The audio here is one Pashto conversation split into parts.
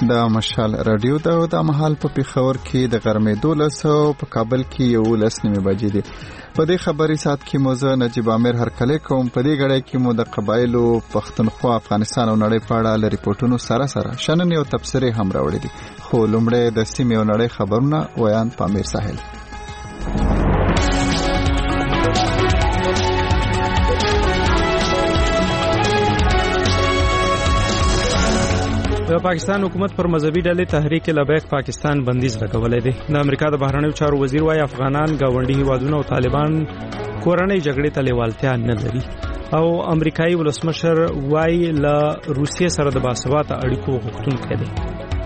د مشال رادیو د مهال په پیښور کې د غرمې 12 په کابل کې 11 بجې دي. په دې خبري سات کې موزه نجیب امیر هرکلی کوم. په دې غړي کې مو د قبایلو پښتونخوا افغانستان او نړۍ په اړه ریپورتونو سره شنن یو تبصره هم راوړي دي. خو لومړی د سیمې او نړۍ خبرونه ویان پامیر ساحل. د پاکستان حکومت پر مذهبي ډلې تحریک لبیک پاکستان بندیز لګولې دي. د امریکا د بهرنیو چارو وزیر وايي افغانان گاونډي هیوادونو او طالبان کورنۍ جګړې ته لیوالتیا نه لري او امریکایي ولسمشر وايي له روسیې سره د باثباته اړیکو غوښتونکی دی.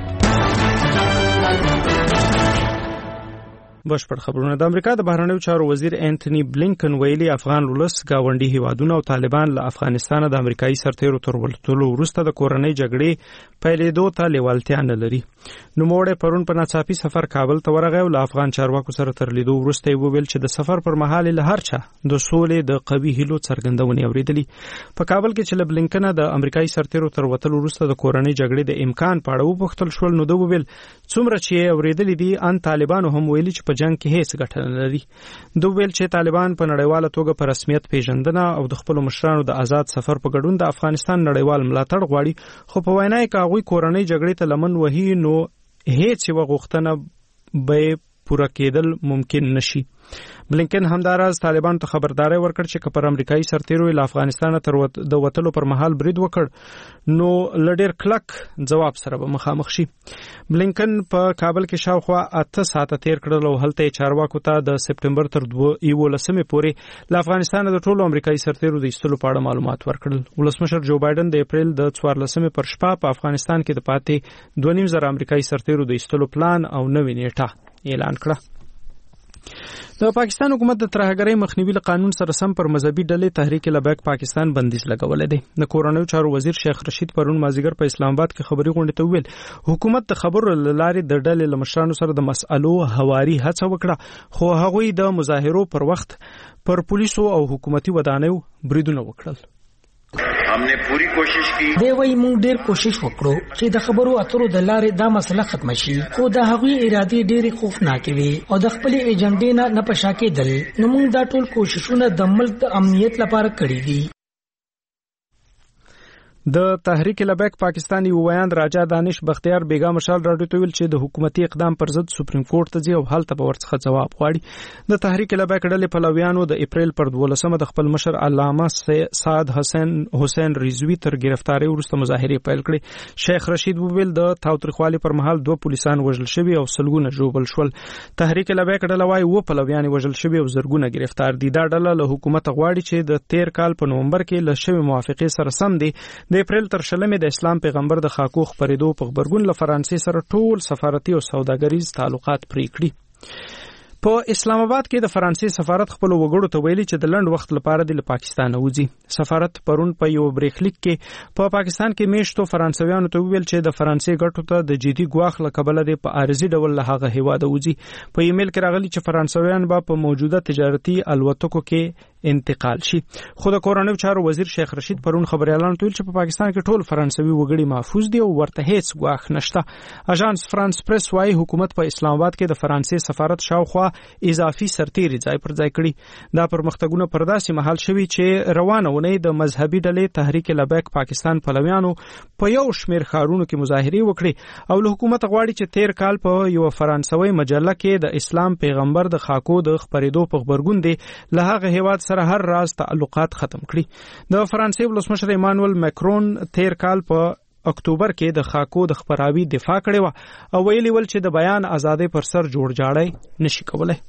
بشپړ خبرونه. د امریکا د بهرنیو چارو وزیر انټونی بلینکن ویلي افغان ولس گاونډي هیوادونه او طالبان له افغانستان د امریکایي سرتیرو تر ولټلو وروسته د کورنۍ جګړې پیلېدو ته لیوالتیا نه لري. نوموړی پرون په ناڅاپي سفر کابل ته ورغی او له افغان چارواکو سره تر لیدو وروسته یې وویل چې د سفر پر مهال له هر چا د سولې د قوي هیلو څرګندونې اورېدلې. په کابل کې چې له بلینکن د امریکایي سرتیرو تر وتلو وروسته د کورنۍ جګړې د امکان په اړه وپوښتل شول نو دوی وویل څومره چې اورېدلې دي ان طالبانو هم ویلي چې په جنگ کې هیڅ ګټه نه لري. دوی ویل چې طالبان په نړیواله توګه په رسمیت پیژندنه او د خپل مشرانو د آزاد سفر په ګډون د افغانستان نړیوال ملاتړ غواړي. خو په وینا کې هغوی کورنۍ جګړې ته لمن وهي نو هیڅ یو غوښتنه به پوره کېدل ممکن نشي. بلینکن همداراز طالبان ته خبرداري ورکړ چې پر امریکایي سرتیرو له افغانستان تر د وتلو پر مهال برید وکړ نو لډیر کلک جواب سره به مخامخ شي. بلینکن په کابل کې شاوخوا 8 ساعته تیر کړل او هلته چارواکو ته د سپټمبر تر 12 پورې له افغانستان د ټولو امریکایي سرتیرو د ایستلو په اړه معلومات ورکړل. ولسمشر جو بایدن د اپریل د 14 پر شپه په افغانستان کې د پاتې 2.5 امریکایي سرتیرو د ایستلو پلان او نوې نیټه اعلان کړه. د پاکستان حکومت د ترهګرۍ مخنیوي له قانون سره سم پر مذهبي ډلې تحریک لبیک پاکستان بندیز لګولې دی. د کورنیو چارو وزیر شیخ رشید پرون مازیګر په اسلام آباد کې خبري غونډه ته ویل حکومت د خبرو لارې د ډلې له مشرانو سره د مسألو هواري هڅه وکړه خو هغوی د مظاهرو پر وخت پر پولیسو او حکومتي ودانیو بریدونه وکړل. हमने पूरी कोशिश की دی وای مونږ ډیر کوشش وکړو چې د خبرو اترو د لارې دا مسله ختم شي خو د هغوی ارادې ډېرې خوفناکې وي او د خپل ایجنډې نه پشا کېدل. نو مونږ دا ټول کوششونه د ملک د امنیت لپاره کړي دي. د تحریک لبیک پاکستانی ویاند راجا دانش بختیار بیگا مشال راډیو ته ویل چې د حکومتي اقدام پر ضد سپریم کورټ ته ځي او هلته به ورڅخه جواب غواړي. د تحریک لبیک ډلې پلویانو د اپریل پر 12 د خپل مشر علامه سعد حسین رضوی تر گرفتاری وروسته مظاهرې پیل کړې. شیخ رشید وویل د تاوتریخوالي پر مهال 2 پولیسان وژل شوي او سلګونه ژوبل شول. تحریک لبیک ډله وايي و پلویان وژل شوي او زرګونه گرفتار دي. دا ډله له حکومت غواړي چې د 13 کال په نومبر کې له شوی موافقې سره سم دي د اپریل تر شلمې د اسلام پیغمبر د خاکو خپرېدو په خبرګون له فرانسې سره ټول سفارتي او سوداګریز تعلقات پرې کړي. په اسلام آباد کې د فرانسې سفارت خپل وګړو ته ویلي چې د لنډ وخت لپاره د پاکستان وځي. سفارت پرون په یو بریښلیک کې په پاکستان کې میشتو فرانسویانو ته ویل چې د فرانسې ګټو ته د جدي ګواښ له کبله د په عارضي ډول له هغه هیواد وځي. په ایمیل کې راغلي چې فرانسویان به په موجوده تجارتي الوتکو کې انتقال شي. خو د کورنیو چارو وزیر شیخ رشید پرون خبريالانو ته ویل چې په پاکستان کې ټول فرانسوي وګړي محفوظ دي او ورته هیڅ ګواښ نشته. اژانس فرانس پریس وايي حکومت په اسلام آباد کې د فرانسې سفارت شاوخوا اضافي سرتیري ځای پر ځای کړي. دا پرمختګونه پر داسې مهال شوي چې روانه ونې د مذهبي ډلې تحریک لبیک پاکستان پلویانو په یو شمیر ښارونو کې مظاهرې وکړي او له حکومت غواړي چې 13 کال په یو فرانسوي مجله کې د اسلام پیغمبر د خاکو د خپرېدو په خبرګون دی له هغه هیواد سره هر راز تعلقات ختم کړي. د فرانسې ولسمشر ایمانوئل ماکرون 13 کال په اکتوبر کې د خاکو د خپراوي دفاع کړې و او ویلي ول چې د بیان ازادۍ پر سر جوړ جاړی نشي کولای.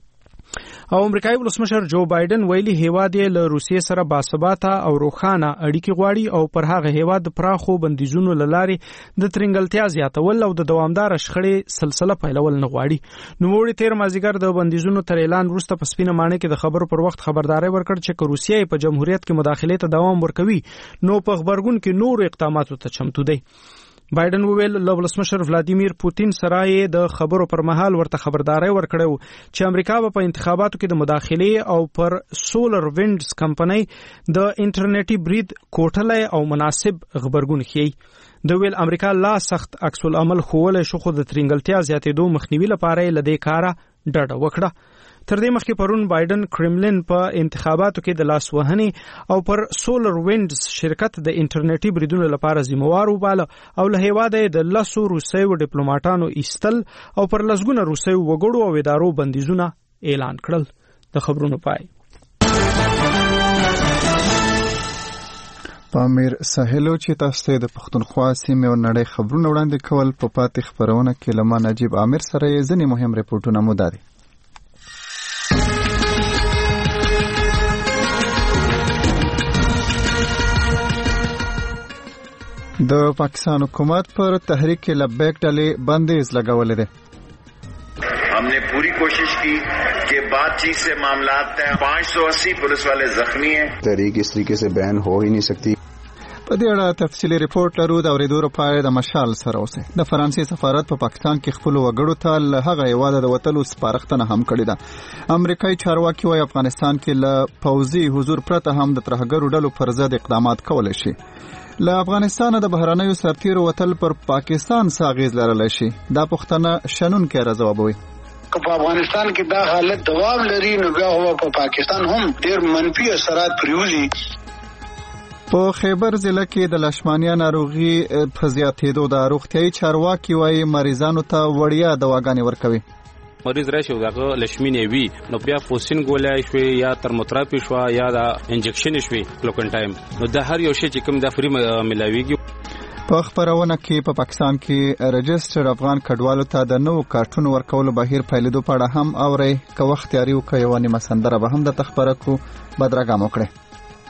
او امریکایي ولسمشر جو بایدن ویلي هیواد یې له روسیې سره باثباته او روښانه اړیکې غواړي او پر هغه هیواد د پراخو بندیزونو له لارې د ترنګلتیا زیاتول او د دوامداره شخړې سلسله پیلول نه غواړي. نوموړي تیر مازیګر د بندیزونو تر اعلان وروسته په سپینه ماڼۍ کې د خبرو پر وخت خبرداري ورکړ چې که روسیه په جمهوریت کې مداخلې ته دوام ورکوي نو په خبرګون کې نور اقداماتو ته چمتو دی. بایدن وویل له ولسمشر ولادیمیر پوتین سره د خبرو پر مهال ورته خبرداري ورکړو چې امریکا په انتخاباتو کې د مداخله او پر سولر وینډز کمپنۍ د انټرنیټي برید کوټلې او مناسب خبرګون ښیي د ویل امریکا لا سخت عکس العمل خوله شو خو د ترنګلتیا زیاتېدو مخنیوي لپاره لدې کارا ډډه وکړه تر دې مخکې پرون بایدن کرملین په انتخاباتو کې د لاس وهنې او پر سولر وینډز شرکت د انټرنیټي بریدونو لپاره ذمہوار وباله او له هیواده د لاسو روسیو ډیپلوماټانو ایستل او پر لسګونه روسیو وګړو او ادارو بندیزونه اعلان کړل د خبرونو پای پامیر ساحلو چې تاسو د پښتونخوا سیمې او نړۍ خبرونه وړاندې کول په پاتې خبرونه کې لمن نجیب عامر سره ځینې مهم ریپورتونه مو دادي د پاکستان حکومت پر تحریک لبیک ډلې بندیز لګولې ده हमने पूरी कोशिश की कि बातचीत से मामलात तय 580 पुलिस वाले जख्मी हैं तहरीक इस तरीके से बैन हो ही नहीं सकती په دې اړه تفصیلی ریپورت لرو د اوریدو لپاره د مشال سره اوسه د فرانسې سفارت په پاکستان کې خپل وګړو ته له هغه هیواده د وټلو سپارښتنه هم کړې ده امریکایي چارواکي وايي افغانستان کې له پوځي حضور پرته هم د ترهګرو ډلو پر ضد اقدامات کولای شي له افغانستان د بهرنیو سرتیرو وټل پر پاکستان ساغیز لرلی شي دا پوښتنه شنن کې راځوبوي که په افغانستان کې دا حالت دوام لري نو بیا هو په پاکستان هم ډېر منفي اثرات پریوزي په خیبر ضلع کې د لشمانیا ناروغي په زیاتېدو د روغتیايي چارواکي وايي مریضانو ته وړیا دواګانې ورکوي مریض راشي دغه لشمینې وی نو بیا فوسین ګولای شوی یا ترموتراپي شو یا دا انجکشن شوی کلوکن ټایم نو د هر یو شی چې کوم د فری ملاويږي په خبرونه کې په پاکستان کې رجستر افغان کډوالو ته د نو کارټونو ورکولو بهیر پیلېدو په اړه هم اوري که وخت یاري وکړي یو نیمه سندره به هم د تخبره کو بدرګام وکړي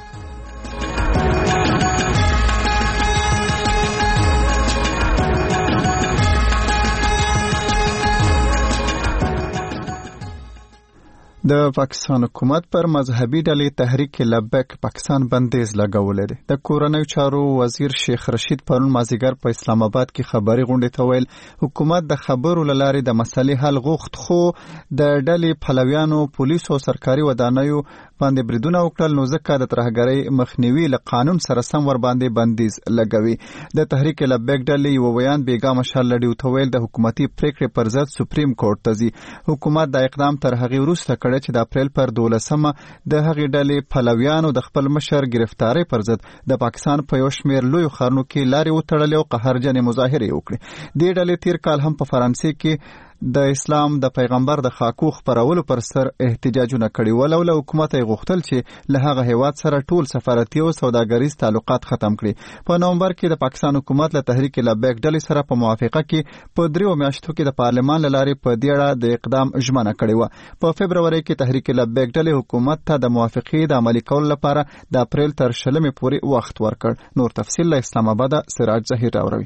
د پاکستان حکومت پر مذهبي ډلې تحریک لبیک پاکستان بندیز لګولې ده د کورنیو چارو وزیر شیخ رشید پرون مازیګر په اسلام آباد کې خبري غونډه ته ویل حکومت د خبرو لارې د مسلې حل غوښت خو د ډلې پلویانو پولیسو او سرکاري ودانیو باندې بریدونه وکړل نو ځکه د ترهګرۍ مخنیوي له قانون سره سم ور باندې بندیز لګوي د تحریک لبیک ډلې یو بیان بیګا مشال لډیو ته ویل د حکومتي پریکړې پر ضد سپریم کورټ ته ځي حکومت د اقدام تر هغه وروسته کړی چې د اپریل پر 12مه د هغې ډلې پلویانو د خپل مشر گرفتاری پر ضد د پاکستان په یو شمېر لوی ښارونو کې لارې وتړلې او قهرجنې مظاهرې وکړې دې ډلې تیر کال هم په فرانسې کې د اسلام د پیغمبر د خاکو خبرولو پر سر احتجاجونه کړي ولو له حکومت یې غوښتل چې له هغه هیواد سره ټول سفارتي او سوداګریز تعلقات ختم کړي په نومبر کې د پاکستان حکومت له تحریک لبیک ډلې سره په موافقه کې په 3 میاشتو کې د پارلمان لارې په دې اړه د اقدام ژمنه کړې و په فبرवरी کې تحریک لبیک ډلې حکومت ته د موافقې د عملي کولو لپاره د اپریل تر 20 پورې وخت ورکړ نور تفصیل له اسلام آباد سراج ظهیر راوړي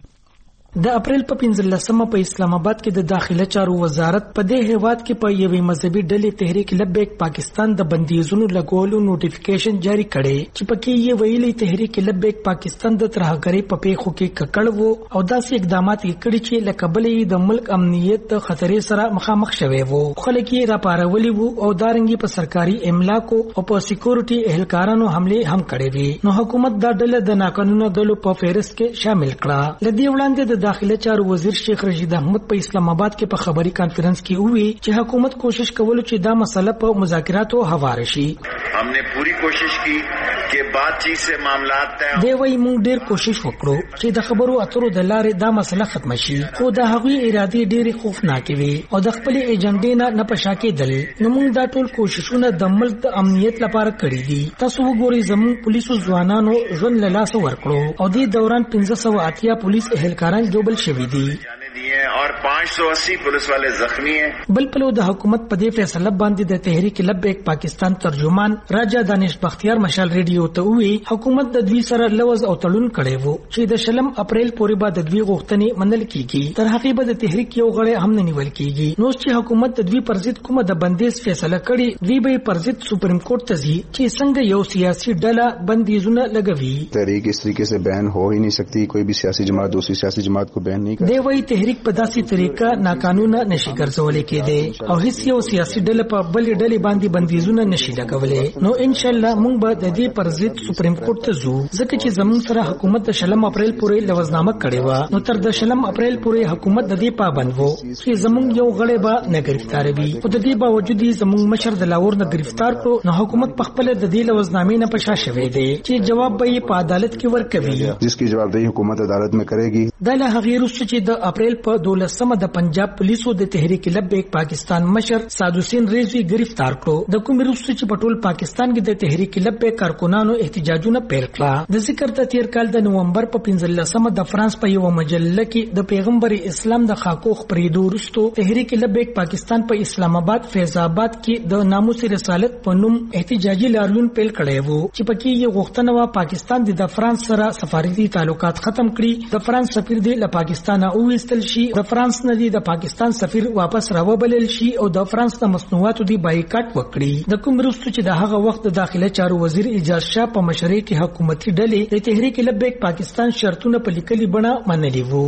د اپریل په 15مه په اسلام آباد کې د داخله چارو وزارت په دې هیواد کې په یوې مذهبي ډلې تحریک لبیک پاکستان د بندیزونو لګولو نوټیفیکیشن جاری کړي چې پکې یې ویلي تحریک لبیک پاکستان د ترهګرۍ په پیښو کې ککړ وو او داسې اقدامات یې کړي چې لکبلې د ملک امنیت د خطرې سره مخامخ شوي وو خلک یې راپارولي وو او دارنګي په سرکاري املاکو او په سکیورټي اهلکارانو حمله هم کړې وي نو حکومت دا ډله د ناقانونه ډلو په فهرست کې شامل کړه لدی وړاندې د داخله چارو وزیر شیخ رشید احمد په اسلام آباد کې په خبري کانفرنس کې وی چې حکومت کوشش کولو چې دا مسله په مذاکراتو حواله شي हमने पूरी कोशिश की कि बातचीत से मामलात तय دی وی موږ ډیر کوشش وکړو چې د خبرو اترو د لارې دا مسله ختم شي خو د هغوی ارادي ډېری خوفناک وي او د خپل ایجنډې نه پښا کېدل نو موږ دا ټول کوششونه د ملک د امنیت لپاره کړی دي تاسو وګورئ زموږ پولیسو ځوانانو ژوند له لاسه ورکړو او د دوران 1580 پولیس اهلکاران جوړل شوي دي और और 580 पुलिस वाले जख्मी हैं। बल पलो د حکومت په دې فیصله باندې د تحریک لبیک پاکستان ترجمان راجا دانش بختیار مشال ریډیو ته وی حکومت د دوی سره لوز او تړون کړي وو چې د شلم اپریل پورې بعد د دوی غوښتنې منل کیږي. تر هغه به د تحریک یو غړی هم نه نیول کیږي. نو چې حکومت د دوی پر ضد کومه د بندیز فیصله کړي دوی به پر ضد سپریم کورټ ته ځي چې څنګه یو سیاسي ډله بندیزونه لګوي. تحریک اس طریقے سے بین ہو ہی نہیں سکتی. کوئی بھی سیاسی جماعت دوسری سیاسی جماعت کو بین نہیں کرتی. دی وی تحریک په داسې طریقه ناقانونه نشي ګرځولای کېدی او هیڅ یو سیاسي ډله په بلې ډلې باندې بندیزونه نشي لګولای. نو ان شاء الله موږ به د دې پر ضد سپریم کورټ ته ځو ځکه چې زموږ سره حکومت د شلم اپریل پورې لوزنامه کړې و. نو تر د شلم اپریل پورې حکومت د دې پابند وو چې زموږ یو غړی به نه گرفتار وي. او د دې باوجود زموږ مشر د لاهور نه گرفتار کړو. نو حکومت په خپل د دې لوزنامې نه پښا شوې دی چې جواب به په عدالت کې ورکوي جس کی جوابدہی حکومت عدالت میں کرے گی. د له غیر چې د اپریل په 12مه د پنجاب پولیسو د تحریک لبیک پاکستان مشر سعد حسین ریزوی گرفتار کړو. د کوم روسو چې په ټول پاکستان کې د تحریک لبیک کارکونانو احتجاجونه پیل کړه. د ذکر ته تیر کال د نومبر په 15مه د فرانس په یو مجله کې د پیغمبر اسلام د خاکو خبرېدو وروسته تحریک لبیک پاکستان په اسلام آباد فیض آباد کې د ناموس رسالت په نوم احتجاجي لاریون پیل کړی وو چې پکې یو غوښتنه و پاکستان د فرانس سره سفارتي تعلقات ختم کړي. د فرانس سفیر دی له پاکستان او وستل شي. د فرانس نه دی د پاکستان سفیر واپس راوبلل شي او د فرانس د مصنوعاتو دی بایکاټ وکړي. د کوم وروسته چې د هغه وخت د داخله چارو وزیر اجاز شاه په مشرۍ کې حکومتي ډلې د تحریک لبیک پاکستان شرطونه په لیکلي بڼه منلي وو.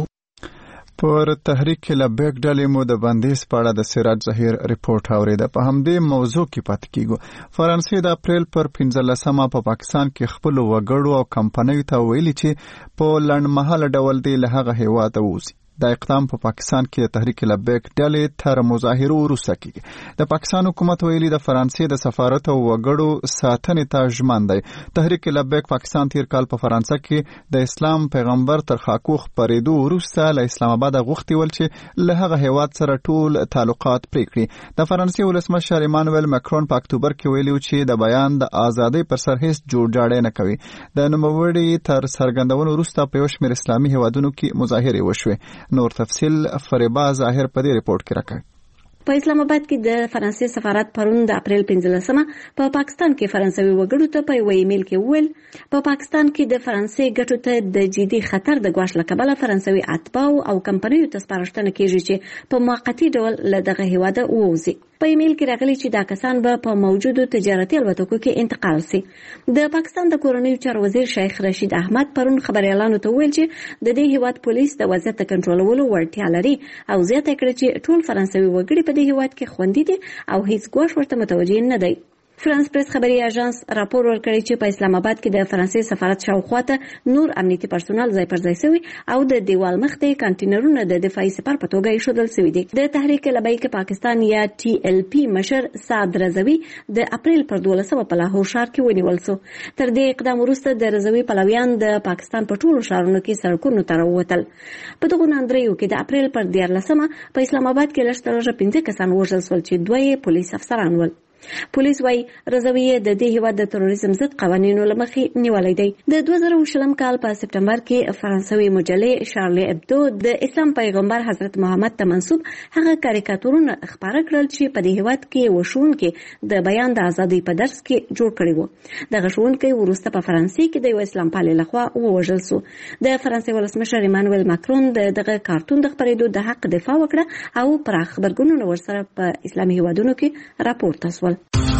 پر تحریک لبیک ډلې مو د بندیز په اړه د سراج ظهیر ریپورت اورېده. په همدې موضوع کې پاتې کیږو. فرانسې د اپریل پر 15مه په پاکستان کې خپل وګړو او کمپنیو ته ویلي چې په لنډمهاله ډول دی له هغه هیواده ووځي. دا اقدام په پاکستان کې د تحریک لبیک ډلې تر مظاهرو وروسته کیږي. د پاکستان حکومت ویلي د فرانسې د سفارت او وګړو ساتنې ته ژمن دی. تحریک لبیک پاکستان تیر کال په فرانسه کې د اسلام پیغمبر تر خاکو خبرېدو وروسته له اسلام آباد غوښتي ول چې له هغه هیواد سره ټول تعلقات پرې کړي. د فرانسې ولسمشر ایمانوئل ماکرون په اکتوبر کې ویلي چې د بیان د ازادۍ پر سر هیڅ جوړجاړی نه کوي. د نوموړي تر څرګندونو وروسته په یو شمېر اسلامي هیوادونو کې مظاهرې وشوې. نور تفصیل فریبا ظاهر په دې ریپورت کې راکړي. په اسلام آباد کې د فرانسې سفارت پرون د اپریل 15مه په پاکستان کې فرانسوي وګړو ته په یو ایمیل کې وویل په پاکستان کې د فرانسې ګټو ته د جدي خطر د ګواښ له کبله فرانسوي اتباع او کمپنیو ته سپارښتنه کیږي چې په موقتي ډول له دغه هیواده ووځي. په ایمیل کې راغلي چې دا کسان به په موجودو تجارتي الوتکو کې انتقال سي. د پاکستان د کورنیو چارو وزیر شیخ رشید احمد پرون خبريالانو ته ویل چې د دې هیواد پولیس د وضعیت کنټرولولو وړتیا لري او زیاته کړې چې ټول فرانسوي وګړي په دې هیواد کې خوندي دي او هیڅ ګواښ ورته متوجه نه دی. فرانس پریس خبري اژانس راپور ورکړی چې په اسلام آباد کې د فرانسې سفارت شاوخوا ته نور امنیتي پرسونل ځای پر ځای شوی او د دیوال مخ ته کانټینرونه د دفاعي سپر په توګه ایښودل شوی دي. د تحریک لبیک پاکستان یا TLP مشر سعد رضوی د اپریل پر 12مه په لاهور ښار کې ونیول شو. تر دې اقدام وروسته د رضوی پلویان د پاکستان په ټولو ښارونو کې سړکونو ته راووتل. په دغو ناندریو کې د اپریل پر 14مه په اسلام آباد کې لږ تر لږه 15 کسان وژل شول چې 2 پولیس افسران ول. پولیس وايي رضوی د دې هیواد د تروریزم ضد قوانینو لمخې نیولای دی. د 2020 کال په سپټمبر کې فرانسوي مجله شارلی ابدو د اسلام پیغمبر حضرت محمد ته منسوب هغه کاریکاتورونه خبره کړل چې په دې هیواد کې وشونکي د بیان د ازادۍ په درس کې جوړ کړي وو. دغه شونکي وروسته په فرانسې کې د اسلام پالي لخوا ووژل شو. د فرانسې ولسمشر ایمانوئل ماکرون دغه کارتون د خبرېدو د حق دفاع وکړه او پراخ خبرګونونه ورسره په اسلامي هیوادونو کې راپورته شول.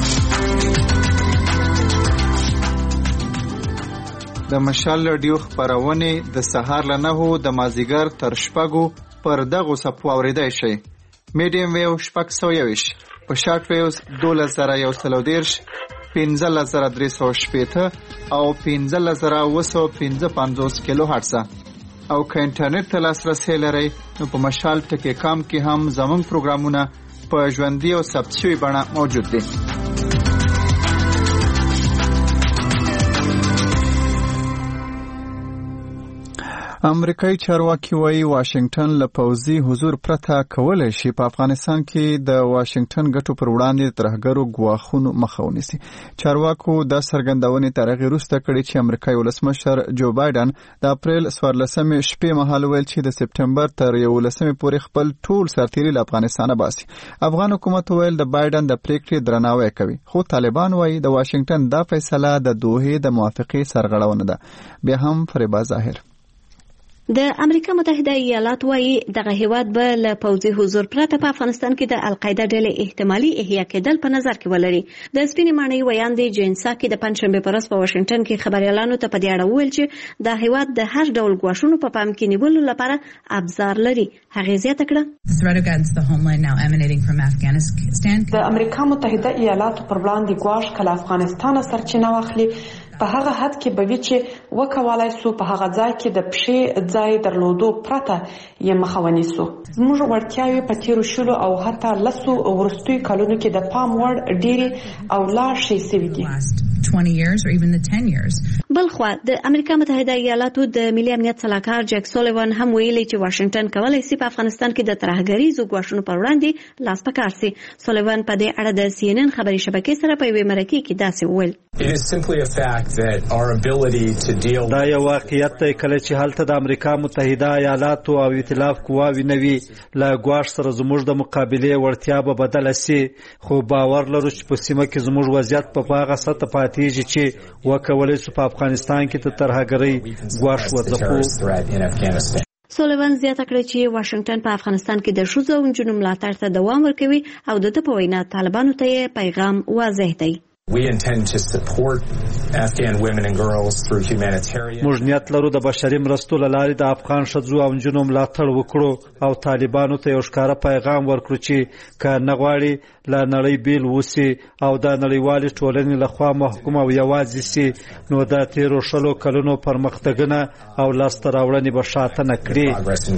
د مشال رادیو خبرونه د سهار له 9 د مازیګر تر شپږو پر دغه صفو اوریدای شي. میډیم ویو 620 په شارټ ویوز 2130 15380 او 15955 کیلو هرتز او که انټرنیټ ته لاسرسي لرئ نو په مشال ټکی کام کې هم زموږ پروګرامونه په ژوندۍ او ثبت شوی بڼه موجود دي. امریکایي چارواکي وايي واشنگټن له پوځي حضور پرته کولای شي په افغانستان کې د واشنگټن ګټو پر وړاندې ترهګرو ګواښونو مخه ونیسي. چارواکو دا څرګندونې تر هغې وروسته کړې چې امریکایي ولسمشر جو بایدن د اپریل 14 شپې مهال ویل چې د سپټمبر تر 11 پورې خپل ټول سرتیري له افغانستانه باسي. افغان حکومت ویل د بایدن د پریکړې درناوی کوي، خو طالبان وايي د واشنگټن دا فیصله د دوحې د موافقې سرغړونه ده. بیا هم فریبا ظاهر د امریکا متحده ایالات وايي دغه هیواد به له پوځي حضور پرته په افغانستان کې د القاعده ډلې احتمالي احیا کېدل په نظر کې ولري. د سپینې ماڼۍ ویاندې جین ساکي د پنځشنبه په ورځ په واشنگټن کې خبريالانو ته په دې اړه وویل چې د هیواد د هر ډول ګواښونو په پام کې نیولو لپاره ابزار لري. هغه زیاته کړه د امریکا متحده ایالاتو پر وړاندې ګواښ کله افغانستان سرچینه واخلي په هغه حد کې به وي چې وکولای سو په هغه ځای کې د پښې ځای درلودو پرته یې مخه ونیسو. زموږ وړتیاوې په تیرو شلو او حتی لسو وروستیو کلونو کې د پام وړ ډېرې او لا ښې سوي دي. بلخوا د امریکا متحده ایالاتو د ملي امنیت سلاکار جک سولیوان هم ویلي چې واشنگټن کولای شي په افغانستان کې د ترهګریزو ګواښونو پر وړاندې لاس پکار سي. سولیوان په دې اړه د سی ان ان خبري شبکې سره په یوې مرکې کې داسې وویل: دا یو واقعیت دی کله چې هلته د امریکا متحده ایالاتو او ائتلاف قواوې نوي له ګواښ سره زموږ د مقابلې وړتیا به بدله سي، خو باور لرو چې په سیمه کې زموږ وضعیت په هغه سطح پاتېږي چې وکولای سو په افغانستان کې د ترهګرۍ ګواښ وځپو. سولیوان زیاته کړه چې واشنگټن په افغانستان کې د ښځو او نجونو ملاتړ ته دوام ورکوي او د په وینا طالبانو ته یې پیغام واضح دی. موږ نیت لرو د بشري مرستو له لارې د افغان ښځو او نجونو ملاتړ وکړو او طالبانو ته یو ښکاره پیغام ورکړو چې که نه غواړي له نړۍ بیل وسی او د نړیوالې ټولنې لخوا محکوم او یوازې سي، نو د تیرو شلو کلونو پرمختګونه او لاسته راوړنې به شاته نه کړي.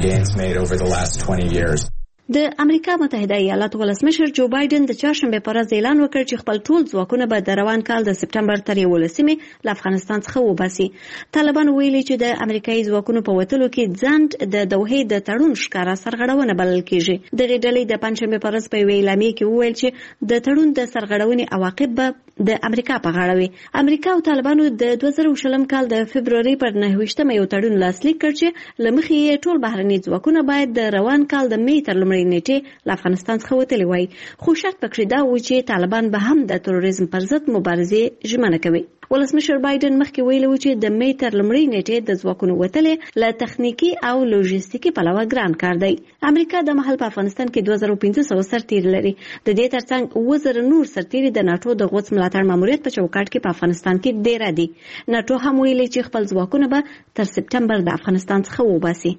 د امریکا متحده ایالاتو ولسمشر جو بایدن د چهارشنبه په ورځ اعلان وکړ چې خپل ټول ځواکونه به د روان کال د سپټمبر تر 11 له افغانستان څخه وباسي. طالبان ویلي چې د امریکایي ځواکونو په وتلو کې ځند د دوحې د تړون ښکارا سرغړونه بلل کیږي. د ډلې د پنځشنبه په ورځ په ویلامې کې وویل چې د تړون د سرغړونې عواقب به د امریکا په غاړه وي. امریکا او طالبانو د 2020 کال د فبرवरी پر 9 یو تړون لاسلیک کړ چې لمخې یې ټول بهرني ځواکونه باید د روان کال د می تر نیټه له افغانستان څخه وتلی وای، خو شرط پکې دا و چې طالبان به هم د تروریزم پر ضد مبارزه ژمنه کوي. ولسمشر بایدن مخکې ویلي و چې د می تر لومړۍ نیټې د ځواکونو وتلې له تخنیکی او لوژستیکي پلوه ګران کار دی. امریکا د محل په افغانستان کې 2500 سرتیري لري. د دې ترڅنګ 1000 نور سرتیري د ناتو د غوڅ ملاتړ ماموریت په چوکاټ کې په افغانستان کې ډیر دي. ناتو هم ویلي چې خپل ځواکونه به تر سپټمبر د افغانستان څخه وباسي.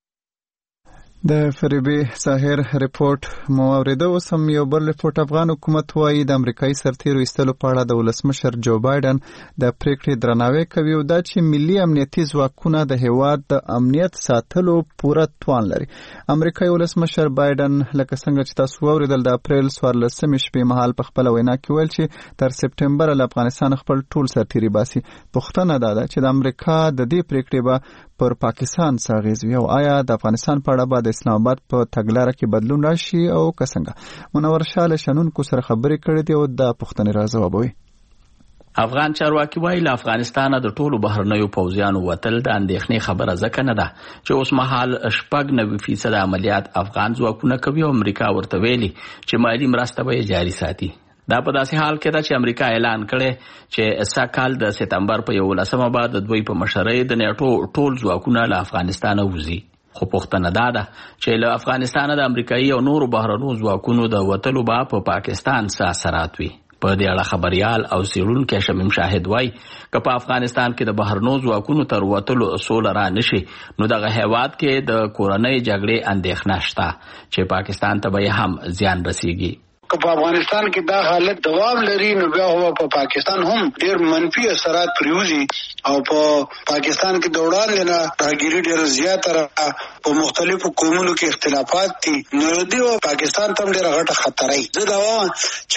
د فریبي ظاهر ریپورت مو اوریدو. سم یو بل ریپورت افغان حکومت وايي د امریکایي سرتیرو ایستلو په اړه د ولسمشر جو بایدن د پریکړې درناوی کوي او دا چې ملي امنیتي ځواکونه د هیواد د امنیت ساتلو پوره توان لري. امریکایي ولسمشر بایدن لکه څنګه چې تاسو اوریدل د اپریل 14 شپې مهال په خپل وینا کې ویل چې تر سپټمبر له افغانستان خپل ټول سرتیري باسي. پوښتنه ده چې د امریکا د دې پریکړې به پر پاکستان څه اغیز وي او آیا د افغانستان په اړه به د اسلام آباد په تګلاره کې بدلون راشي او که څنګه. منور شاله شنونکو سره خبرې کړې دي او د پوښتنې راځوابوي. افغان چارواکي وایي له افغانستانه د ټولو بهرنیو پوځیانو وتل د اندېښنې خبره ځکه نه ده چې اوس مهال 90% عملیات افغان ځواکونه کوي او امریکا ورته ویلي چې مالي مرسته به جاري ساتي. دا په داسې حال کې ده چې امریکا اعلان کړي چې ساکال د سپتمبر په 11 بعد د دوی په مشرۍ د نیټو ټول ځواکونه له افغانستانه وځي. خو پوښتنه ده چې له افغانستانه د امریکایي او نورو بهرنیو ځواکونو د وتلو به په پاکستان څه اثرات وي. په دې اړه خبريال او څېړونکی شمیم شاهد وایي که په افغانستان کې د بهرنیو ځواکونو تر وتلو سوله را نشي نو دغه هیواد کې د کورنۍ جګړې اندېښنه شته چې پاکستان ته به هم زیان رسیږي. که په افغانستان کې دا حالت دوام لري نو بیا هو په پاکستان هم ډېر منفي اثرات پریوزي او په پاکستان کې د وړاندې نه راګیري ډېر زیاته په مختلفو قومونو کې اختلافات دي نو د پاکستان ته ډېر غټه خطر دی. زه دا وایم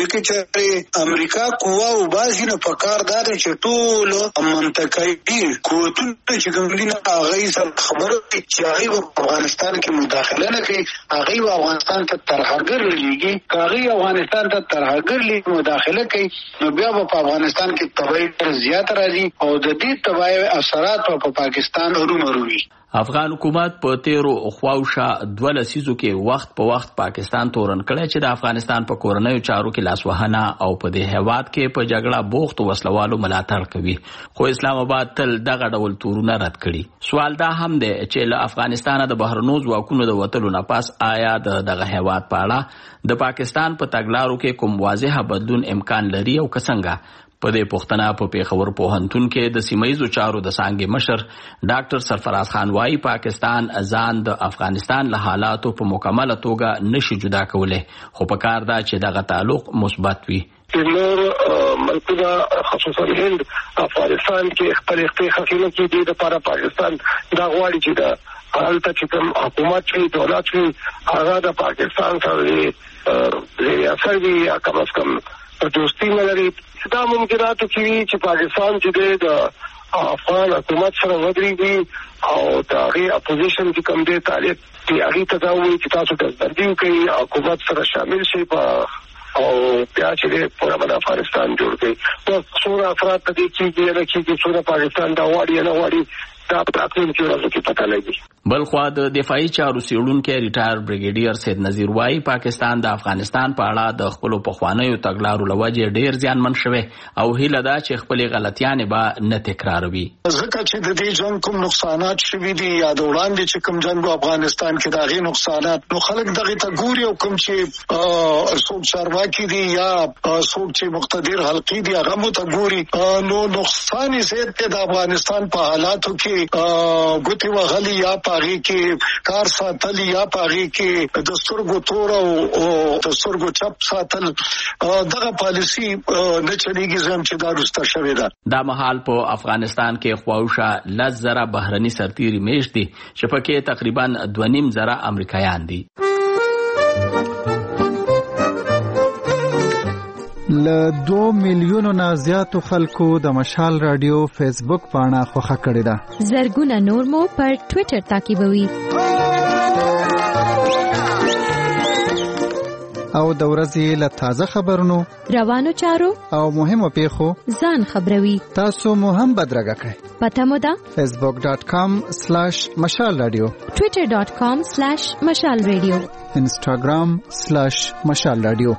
چې امریکا قوا او باسي نه په کار دا چې ټول منطقي قوتونه چې کوم دي هغه سره خبره چې هغه په افغانستان کې مداخله نه کوي هغه افغانستان ته ترهګر لګي هغه افغانستان ته ترهګر لګي مداخله کوي نو بیا په افغانستان کې تبعیض زیات راځي او د دې تبعیض اثرات په پاکستان ورومروي. افغان حکومت په تیرو خواوشا 2 لسیزو کې وخت په وخت پاکستان تورن کړی چې د افغانستان په کورنیو چارو کې لاسوهنه او په دې هیواد کې په جګړه بوخت وسلوالو ملاتړ کوي خو اسلام آباد تل دغه ډول تورونه رد کړي. سوال دا هم دی چې له افغانستان د بهرنیو ځواکونو د وتلو نه پس آیا دغه هیواد په اړه د پاکستان په تګلارو کې کوم واضح بدلون امکان لري او څنګه؟ په دې پوښتنه په پیښور پوهنتون کې د سیمایي چارو د څانګې مشر ډاکټر سرفراز خان وايي پاکستان ځان د افغانستان له حالاتو په مکمله توګه نشي جدا کولای خو په کار دا چې دغه تعلق مثبت وي. نور ملکونه خصوصا هند افغانستان کې خپل اختیار کې دي د لپاره پاکستان دا غواړي چې د حالت چې کوم حکومت چې دولت چې هغه د پاکستان سره اثر وي یا کم از کم دوستی لري. دا ممکناتو چې پاکستان چې د افغان حکومت سره ودرېږي او د هغې اپوزیشن چې کوم دی طالب چې هغې ته دا ووایي چې تاسو ډزبندي وکړئ حکومت سره شامل شئ او بیا چې پوره د افغانستان جوړ کړي نو څومره افراد په دې کېږي یا نه کېږي څومره پاکستان دا غواړي یا نه غواړي دا په راتلونکي ورځو کې پته لګي. بلخوا د دفاعي چارو څېړونکی ریټایر بریګیډیر سید نذیر وايي پاکستان د افغانستان په اړه د خپلو پخوانیو تګلارو له وجې ډېر زیانمن شوی او هیله ده چې خپلې غلطیانې به نه تکراروي. ځکه چې د دې جنګ کوم نقصانات شوي دي یا د وړاندې چې کوم جنګ افغانستان کې د هغې نقصانات نو خلک دغې ته ګوري او کوم چې څوک چارواکي دي یا څوک چې مقتدر حلقې دي هغه مو ته ګوري نو نقصان یې زیات دی د افغانستان په حالاتو کې ګوتې وهلي یا په هغې کې کار ساتل یا په هغې کې د سترګو تور او د سترګو چپ ساتل دغه پالیسي نه چلېږي زم چې دا وروسته شوې ده. دا مهال په افغانستان کې خواوشا 10,000 بهرني سرتیري میشت دي چې پکې تقریبا 2.5 امریکایان دي. له 2 میلیونو نه زیاتو خلکو د مشال رادیو فیسبوک پاڼه خوښه کړې ده. زرګونه نور مو پر ټوئیټر تعقیبوي. او د ورځې له تازه خبرونو روانو چارو او مهمو پیښو ځان خبروي. تاسو مو هم بدرګه کړئ. پته مو ده facebook.com/مشال رادیو twitter.com/مشال رادیو instagram/مشال رادیو.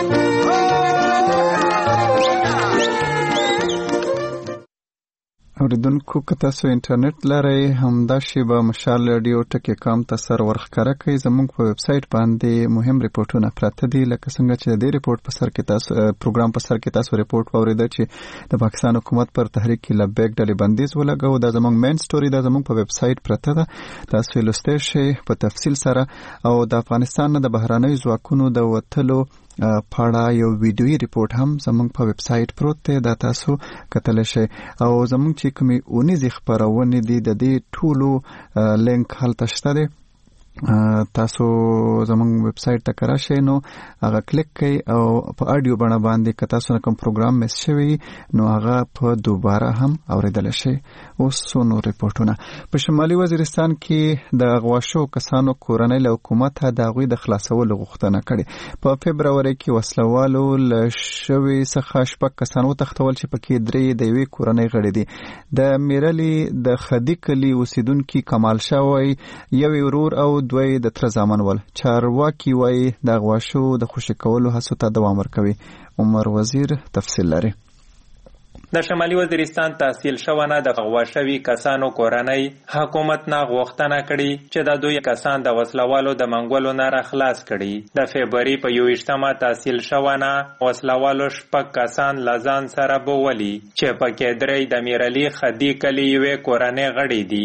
اوریدونکو که تاسو انټرنیټ لرئ همدا شیبه مشال رادیو ټکی کام ته سر ورښکاره کوي. زموږ په ویب سایټ باندې مهم ریپورتونه پراته دي لکه څنګه چې د دې ریپورت په سر کې تاسو پروګرام په سر کې تاسو ریپورت واوریده چې د پاکستان حکومت پر تحریک لبیک ډلې بندیز ولګاو. دا زموږ مین سټوري دا زموږ په ویب سایټ پراته ده تاسو لوستئ شئ په تفصیل سره. او د افغانستان نه د بهرنیو ځواکونو د وتلو پاړه یو ویډیوي ریپورت هم زموږ په ویب سایټ پروت دی دا تاسو کتلی شئ. او زموږ چې کومې اونیزې خپرونې دي د دې ټولو لینک هلته شته دی تاسو زموږ ویب سایټ ته راشئ نو هغه کلیک کړئ او په اډیو بڼه باندې که تاسو نه کوم پروګرام مس شوی نو هغه په دوباره هم اوریدلی شئ. اوس څو نور ریپورټونه. په شمالي وزیرستان کې د اغوا شوو کسانو کورنۍ له حکومته د هغوی د خلاصولو غوښتنه کړې. په فبروري کې وسلوالو له شوي څخه 6 کسان وتښتول چې پکې 3 د یوې کورنۍ غړي دي. د میرلي د خدي کلي اوسیدونکي کمال شاه وایي یو ورور او 2 د تر زامن ول. چارواکي وایي د اغوا شوو د خوشي کولو هڅو ته دوام ورکوي. عمر وزیر تفصیل لري. د شمالي وزیرستان تحصیل شوانه د غوا شوي کسانو کورنۍ حکومت نه غوښتنه کړې چې د دوی کسان د وسلوالو د منګولو نه را خلاص کړي. د فبروري په 21مه تحصیل شوانه وسلوالو 6 کسان لزان سره بوولي چې پکې 3 د میرلي خدي کلي یوې کورنۍ غړي دي.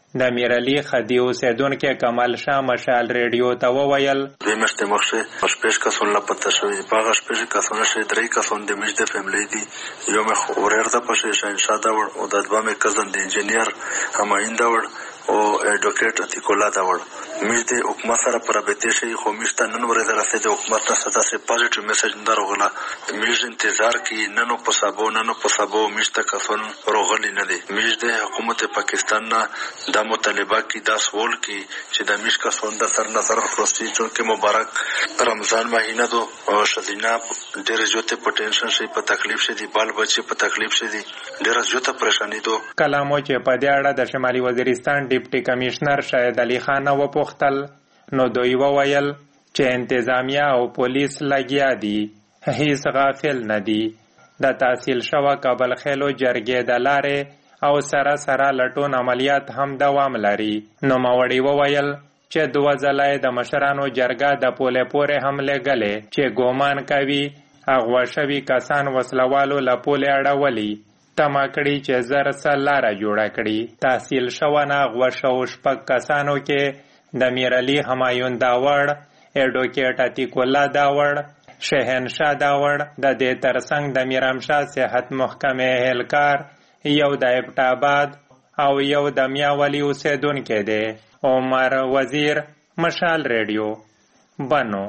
د میرعلي خدي اوسیدونکي کمال شاه مشال ریډیو ته وویل دوی مشته مخشه شپږ کسان لا پته شوی په شپږ کسان شه درې کسان د مجد فیملی دي یو مخ اوررده پشه شاهنشاه دا ور او د دوه مې کزن د انجینیر هماینده ور او اډوکیټ اتیکولا دا ور مجد حکومت سره پرابطه شي خو مشته نن ورته رسید حکومت ته صدا سه پازیټیو میسج دروغله مجد انتظار کی ننو په سبو مشته کسان روغلی نه دي مجد حکومت پاکستان نه د مطالبه کی دا سوال کی چې د مشکا سونده سر نظر خرستی چون کې مبارک رمضان مهینه دو او شدینا ډېر زیاته پټنشن شي په تکلیف شي دي بال بچي په تکلیف شي دي ډېر زیاته پریشانی دو کلامو چې په دې اړه د شمالي وزیرستان ډیپټي کمشنر شاهد علي خان و پوښتل نو دوی وویل چې انتظامیه او پولیس لګیا دي هیڅ غافل نه دي د تحصیل شوه کابل خېلو جرګې د لارې او سره لټون عملیات هم دوام لري نو ماوړي وویل چې دوه ځله د مشرانو جرګه د پولې پورې هم لګلې چې ګومان کوي اغوا شوي کسان وسلوالو له پولې اړولي تمه کړي چې زر لاره جوړه کړي تحصیل شوه نه اغوا شو شپږ کسانو کې د میرعلي همایون داوړ اډوکیټ اتیکولا داوړ شهنشاه داوړ د دې ترڅنګ د میرامشاه صحت محکمې اهلکار یو د ابټاباد او یو د میاولی اوسیدونکی دی عمر وزیر مشال ریډیو بنو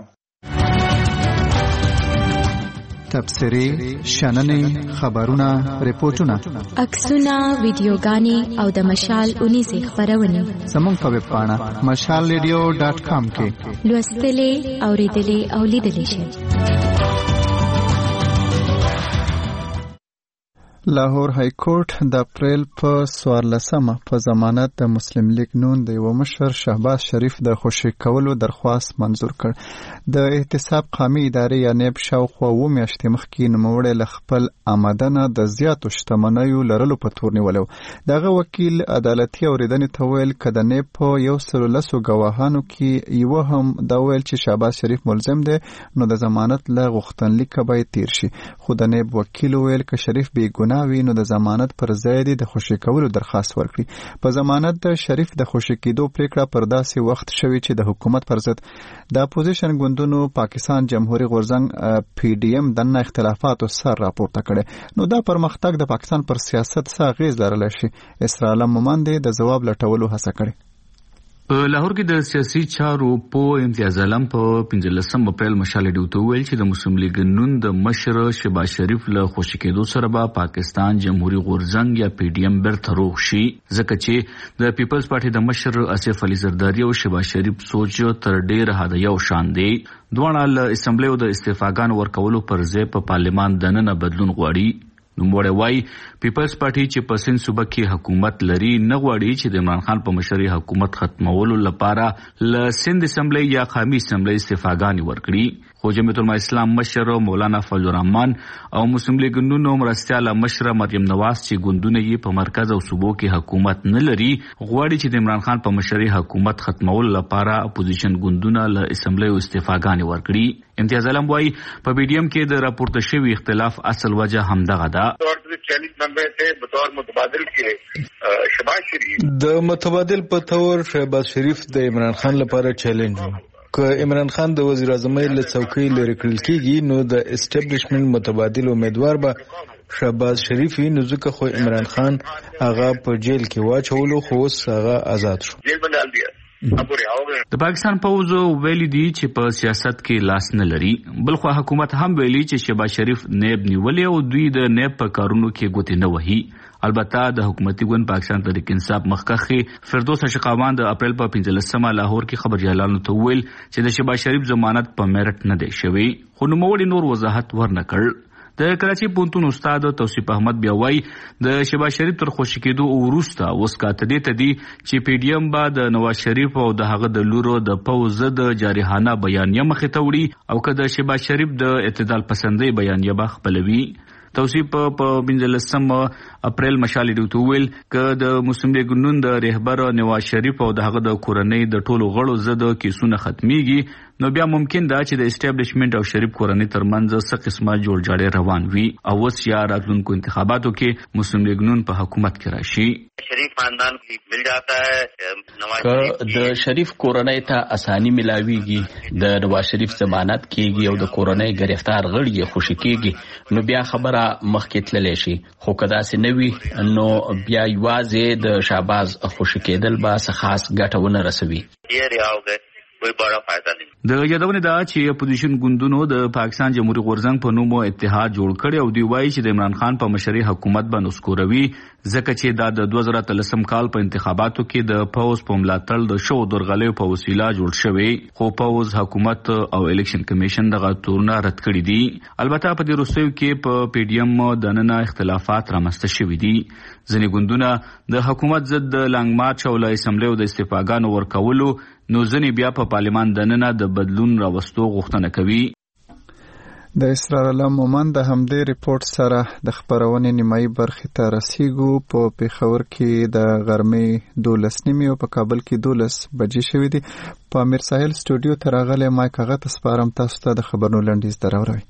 تبصرې شننې خبرونه ریپورتونه عکسونه ویډیوګانې او د مشال 19 خبرونه زموږ په ویب پاڼه mashalradio.com کې لوستلې اوریدلې او لیدلې شئ لاهور های کورټ د اپریل په 14مه په ضمانت د مسلم لیگ نون د یو مشر شهباز شریف د خوشی کولو درخواست منظور کړ د احتساب قومي ادارې یا نیب شاوخوا و میاشتې مخکې نوموړی له خپل آمدنه د زیاتو شتمنیو لرلو په تور نیولی دغه وکیل عدالتي اورېدنې ته ویل که د نیب په 110 ګواهانو کې یوه هم دا ویل چې شهباز شریف ملزم دی نو د ضمانت له غوښتنلیکه باید تیر شي خو د نیب وکیل ویل که شریف بېګناه وي نو د ضمانت پر ځای د خوشی کولو درخواست ورکړي په ضمانت د شریف د خوشی کېدو پریکړه پر داسې وخت شوی چې د حکومت پر ضد د اپوزیشن ګوندونو پاکستان جمهوریت غورځنګ PDM دنه اختلافاتو سر راپورته کړي نو دا پرمختګ د پاکستان پر سیاست څه اغیز لرلی شي اسرا علم مومند د ځواب لټولو هڅه کړې په لاهور کې د سیاسي چارو په امتیاز علم په 15 اپریل مشال ډیو ته ویل چې د مسلم لیگ نون د مشر شهباز شریف له خوشی کېدو سره به پاکستان جمهوریت غورځنګ یا PDM برته روغ شي ځکه چې د پیپلز پارټي د مشر اسف علي زرداری او شهباز شریف سوچ تر ډیر حد یو شان دی دوه له اسمبلی او د استعفاګان ورکولو پر ځای په پارلمان دننه بدلون غواړي نوموړی وایي پیپلز پارټي چې په سند صوبه کې حکومت لري نه غواړي چې د عمران خان په مشرۍ حکومت ختمولو لپاره له سند اسمبلی یا قومي اسمبلی استعفاګانې ورکړي خو جمعیت العلماء اسلام مشر مولانا فضل الرحمن او مسلم لیگ نون مرستیاله مشر مریم نواز چې ګوندونه یې په مرکز او صوبو کې حکومت نه لري غواړي چې د عمران خان په مشرۍ حکومت ختمولو لپاره اپوزیشن ګوندونه له اسمبلی او استعفاګانې ورکړي امتیاز علم وایي په PDM کې د راپورته شوی اختلاف اصل وجه همدغه ده د متبادل په تور شهباز شریف د عمران خان لپاره چیلنج و که عمران خان د وزیر اعظم له څوکۍ لري کړل کیږي نو د اسټابلیشمنت متبادل امیدوار به شهباز شریف نو ځکه خو عمران خان هغه په جیل کې واچولو خو هغه آزاد شو د پاکستان پوز ویلي دي چې په سیاست کې لاس نه لري بلخو حکومت هم ویلي چې شهباز شریف نیب نیولې او دوی د نیب په کارونو کې ګوتې نه وهي البته د حکومتي ګوند پاکستان تحریک انصاف مخکخي فردوس شقاوان د اپریل په 15مه لاهور کې خبريالانو ته ویل چې د شهباز شریف ضمانت په میرټ نه دی شوی خو نوموړي نور وضاحت ورنکړ د کراچي پونتون استاد توصیف احمد بیا وایي د شهباز شریف تر خوشی کېدو وروسته اوس کاته دي ته دي چې PDM با د نواز شریف او د هغه د لورو د پوز د جارحانه بیانیه مخې ته وړي او که د شهباز شریف د اعتدال پسندۍ بیانیه به خپلوي توصیف په 15 اپریل مشال ډیو ویل ک د مسلم لیگ نون د رهبر نواز شریف او د هغه د کورنۍ د ټولو غړو زده کیسونه ختميږي نو بیا ممکن دا چې د اسټابلیشمنت او شریف کورنۍ ترمنځ څه قسمه جوړجاړی روان وي او اوس یا راتلونکو انتخاباتو کې مسلم لیگ نون په حکومت کې راشي. شریف خاندان کې مل جاتا ہے که د شریف کورنۍ ته اسانی ملاويږي د نواز شریف ضمانت کیږي او د کورنۍ گرفتار غړي خوشی کیږي نو بیا خبره مخکې تللی شي خو کدا سي نوي نو بیا یوازې د شهباز خوشی کېدل به څه خاص ګټه ونه رسوي. کوئی بڑا فائدہ نہیں. د یادونه دا چې اپوزیشن ګوندونو د پاکستان جمهوریت غورځنګ په نوم اتحاد جوړ کړي او دی وایي چې د عمران خان په مشرۍ حکومت باندې اسکوروي ځکه چې دا د 2013 کال په انتخاباتو کې د پوز په ملاتړ د شو درغلې په وسیله جوړ شوی خو پوز حکومت او الیکشن کمیشن دغه تورونه رد کړی دي. البته په دې وروستیو کې په پی ډی ایم د نن اختلافات رامنځته شوي دي. ځینې ګوندونه د حکومت ضد د لانګ مارچ او له اسمبلی او د استعفاګانو ورکولو نو ځنې بیا په پارلیمان دننه د بدلون راوستو غوښتنه کوي. د اسرار الله مومن د همدې ریپورت سره د خبرونې نیمایي برخې ته رسیږو. په پیښور کې د غرمې 12:30 او په کابل کې 12 بجې شوې دي. په امیر ساحل سټوډیو ته راغلی مایک هغه ته سپارم تاسو ته د خبرونو لنډیز دراوړئ.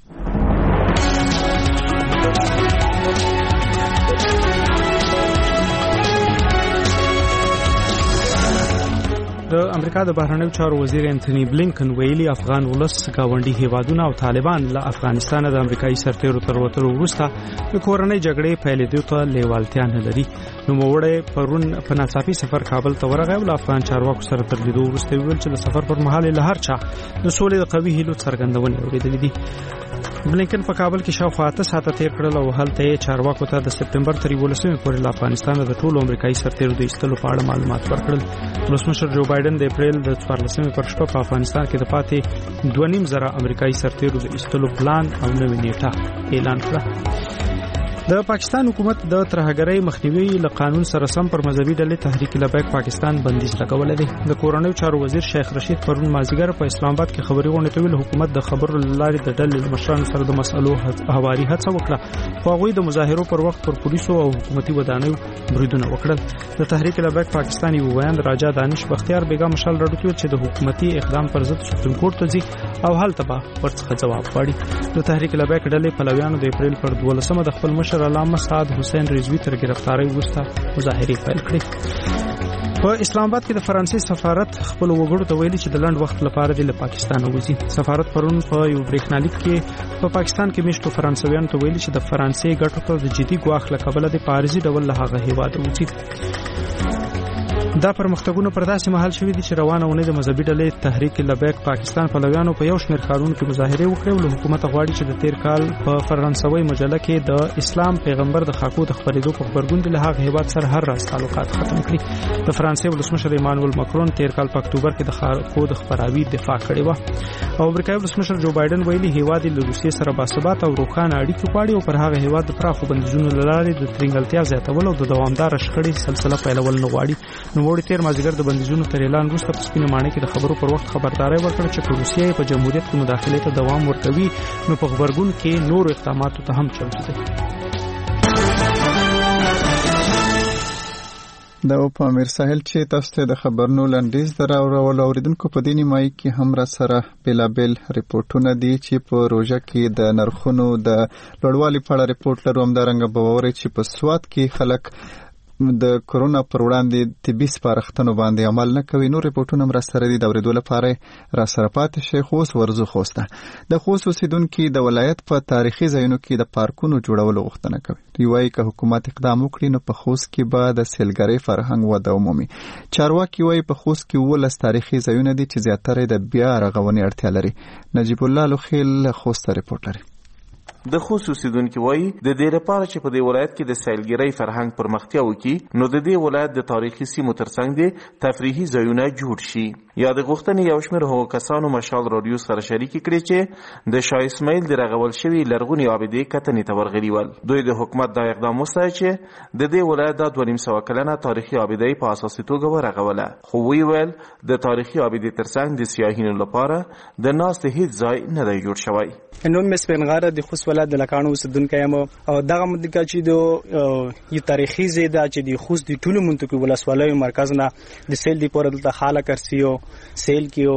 د امریکا د بهرنیو چارو وزیر انټونی بلینکن ویلي افغان ولس گاونډي هیوادونه او طالبان له افغانستان د امریکایي سرتیرو تر وتلو وروسته د کورنۍ جګړې پیلېدو ته لیوالتیا نه لري. نوموړی پرون په ناڅاپي سفر کابل ته ورغی او له افغان چارواکو سره تر لیدو وروسته ویل چې د سفر پر مهال له هر چا د سولې د قوي هیلو څرګندونې اورېدلې دي. بلینکن په کابل کې شاوخوا 8 ساعته تیر کړل او هلته یې چارواکو ته د سپټمبر تر 11 پورې له افغانستان د ټولو امریکایي سرتیرو د ایستلو په اړه معلومات ورکړل. ولسمشر جو بایدن د اپریل د 14 پر شپه په افغانستان کې د پاتې 2.5 زره امریکایي سرتیرو د ایستلو پلان او نوې نیټه اعلان کړه. د پاکستان حکومت د ترهګرۍ مخنیوي له قانون سره سم پر مذهبي ډلې تحریک لبیک پاکستان بندیز لګولې ده. د کورنیو چارو وزیر شیخ رشید پرون مازیګر په اسلام آباد کې خبري غونډه ته ویل حکومت د خبرو لارې د ډلې مشرانو سره د مسلو هواري هڅه وکړه خو هغوی د مظاهرو پر وخت پر پولیسو او حکومتي ودانیو بریدونه وکړل. د تحریک لبیک پاکستان یو ویاند راجا دانش بختیار بیگا مشال راډیو چې د حکومتي اقدام پر ضد سپریم کورټ ته ځي او هلته به ورڅخه جواب غواړي. د تحریک لبیک ډلې پلویانو د اپریل پر 12 د خپل مشر علامه سعد حسین رضوی تر گرفتاری وروسته مظاهرې پیل کړې. په اسلام آباد کې د فرانسې سفارت خپل وګړو ته ویلي چې د لنډ وخت لپاره د پاکستان وځي. سفارت پرون په یو بریښنالیک کې په پاکستان کې میشتو فرانسویانو ته ویلي چې د فرانسې ګټو ته د جدي ګواښ له کبله د پاريزي ډول له هغه هیواد وځي. دا پرمختګونه پر داسې مهال شوي دي چې روانه ونې د مذهبي ډلې تحریک لبیک پاکستان پلویانو په یو شمېر ښارونو کې مظاهرې وکړې او له حکومت غواړي چې د تیر کال په فرانسوي مجله کې د اسلام پیغمبر د خاکو د خبرېدو په خبرګون د له هیواد سره هر راز تعلقات ختم کړي. د فرانسې ولسمشر ایمانوئل ماکرون تیر کال په اکتوبر کې د خاکو د خبراوي دفاع کړې و او امریکایي ولسمشر جو بایدن ویلي هیواد له روسیې سره باثبات او روښانه اړیکې غواړي او پر هغه هیواد د پراخو بندیزونو لارې د ترنګلتیا زیاتول او د دوامدار شخړې سلسله پیلول نه غواړي. نو وړي تیر مازیګر د بندیزونو تر اعلان وروسته په سپینه ماڼۍ کې د خبرو پر وخت خبرداري ورکړه چې روسیه په جمهوریت کې مداخلې ته دوام ورکوي نو په خبرګون کې نور اقداماتو ته هم چمتو دي. دا په امیر ساحل چې تاسو ته د خبرونو لنډیز دراوړل اوریدونکو په دې نیمایي کې هم را سره بلابل ریپورتونه دي چې په روژه کې د نرخونو د لوړوالي په اړه ریپورت لرو. همدارنګه به واورئ چې په سوات کې خلک د کرونا پر وړاندې طبي سپارښتنو باندې عمل نه کوي. نور ریپورتونه هم را سره دي د اورېدو لپاره را سره پاتې شئ. خوست ورزو خوسته د خوست اوسیدونکي د ولایت په تاریخي ځایونو کې د پارکونو جوړولو غوښتنه کوي. دوی وایي که حکومت اقدام وکړي نو په خوست کې به د سیلګرۍ فرهنګ وده ومومي. چارواکي وایي په خوست کې 12 تاریخي ځایونه دي چې زیاتره د بیا رغونې اړتیا لري. نجیب الله لوخیل خوست ریپورت لري. د خوست اوسیدونکو وایي د دې لپاره چې په دې ولایت کې د سیلګرۍ فرهنګ پرمختیا وکړي نو د دې ولایت د تاریخي سیمو ترڅنګ د تفریحي ځایونه جوړ شي. یا د غوښتنې یو شمېر هغو کسانو مشال راډیو سره شریکې کړې چې د شاه اسماعیل د رغول شوي لرغونې عابدې کتنې ته ورغلي ول. دوی د حکومت دا اقدام وستایه چې د دې ولایت د 2.5 کلنه تاریخي عابدې په اساسي توګه ورغوله. خو وی ویل د تاریخي عابدې ترڅنګ د سیاحینو لپاره د ناستې هیڅ ځای نه دی جوړ شوی. نوم مې سپینغاره د خوست ولایت د لکانو اوسیدونکی یم او دغه مدته چې د یو تاریخي ځای ده چې د خوست د ټولو منطقې ولسوالیو مرکز نه د سیل دی پورې دلته خاله کرسیو سیل کیو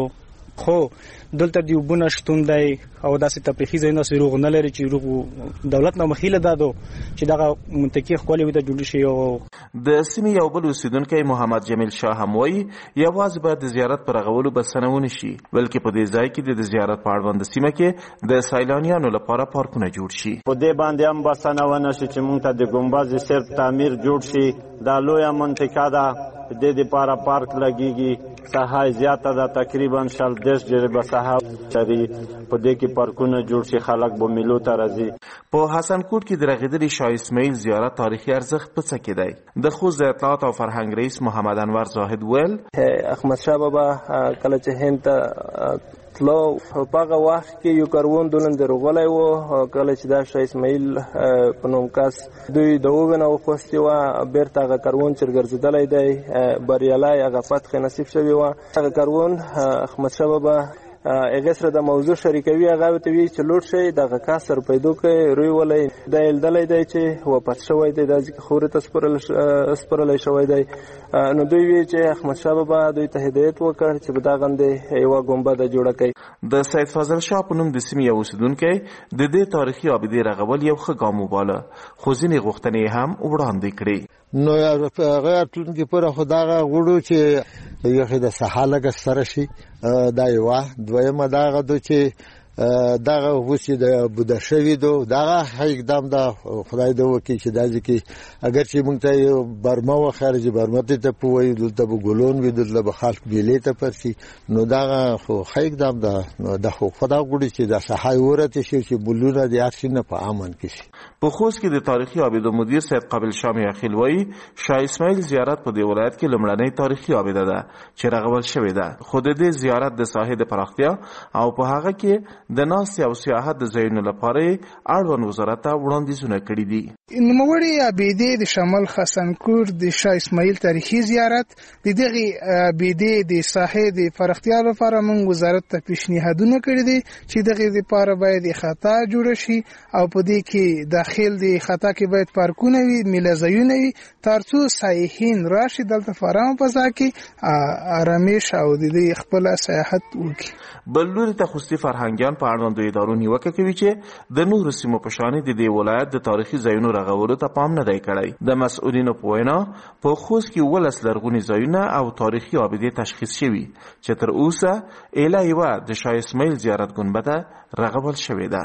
خو دلته دی وبونه شتون دی او داسې تفریحي ځایونه سروغ نه لري چې روغ دولت نه مخیله دادو چې دغه منطقي خپل وي د جوړ شي. او د سیمې یو بل اوسیدونکو محمد جمیل شاه هم وایي یوازې باید د زیارت پر غولو بسنه ونه شي بلکې په دې ځای کې د زیارت په اړوند سیمه کې د سیلانیانو لپاره پارکونه جوړ شي. په دې باندې هم بسنه ونه شي چې موږ ته د ګمباز صرف تعمیر جوړ شي. دا لویه منطقه ده د دې لپاره پارک لګیږي ساحه زیاته ده تقریبا 40 جریبه ساحه چری په دې کې پارکونه جوړ شي خلک به میلو ته راځي. په حسن کوټ کې د رغیدلي شاه اسماعیل زیارت تاریخي ارزښت په څه کې دی؟ د خوست د اطلاعات او فرهنګ رئیس محمد انور زاهد ویل احمد شاه بابا کله چې هند ته تلو په هغه وخت کې یو کاروان دولن درغلی و کله چې دا شاه اسماعیل په نوم کس دوی د وګنه وخوستي و بیرته هغه کاروان چې ګرځېدلی دی بریالی هغه فتح نصیب شوی و. هغه کاروان احمد شاه بابا هغه سره د موضوع شریکوي هغه ته وی چې لوټ شي دغه کاسر پیدا کوي روي ولې د الدلې دی چې واپس شوی دی د خوري تسپرل شوی دی. نو دوی وی چې احمد شاه بابا دوی ته هدایت وکړ چې په دا غندې یو ګمبد جوړ کړي. د سید فاضل شاه په نوم د سیمې یو اوسیدونکو د دې تاریخي ابدي رغول یو ښه ګام وباله خو ځینې غوښتنې هم وړاندې کړې. نو هغه ټولنې پر خدای غوړو چې یو خدای سهاله سره شي دا یو دویمه داغه د چې دغه وسی د بوده شوی دو دغه اقدام د خدای د وکی چې د ځکه اگر چې موږ ته برما و خارج برما ته پوي دلته بګولون وي دلته به خلک بیلې ته پرسي نو دغه خو اقدام د خو خدای غوړي چې د صحای ورته شي چې بلونه د اکشن په امن کې شي. په خوست کې د تاریخي عابد مدیر سید قابل شاه اخیل وایي شاه اسماعیل زیارت په دې ولایت کې لمړنۍ تاریخي عابده ده چې رغول شوې ده. خو د دې زیارت د ساحې د پراختیا او په هغه کې د ناستې او سیاحت د ځایونو لپاره اړوند وزارت ته وړاندیزونه کړي دي. نوموړي عابدې د شمال حسنکور د شاه اسماعیل تاریخي زیارت د دغه عابدې د ساحې د پراختیا لپاره موږ وزارت ته پیشنهادونه کړي دي چې دغه لپاره باید خطا جوړ شي او په دې کې داخل د خطا کې باید پارکونه وي میلازونه وي ترڅو سایحین راشي دلته فارم پزا کې آرامش او د خپل سیاحت وکړي. بلوري ته خوستي فرهنګيان په اړوند ادارو نیوکه کوي چې د نورو سیمو په شان د دې ولایت د تاریخي ځایونو رغولو ته پام نه دی کړی. د مسؤلینو په وینا په خوست کې ولس لرغوني ځایونه او تاریخي ابدي تشخیص شوي چې تر اوسه اله یو د شاه اسماعیل زیارت ګنبده رغول شوې ده.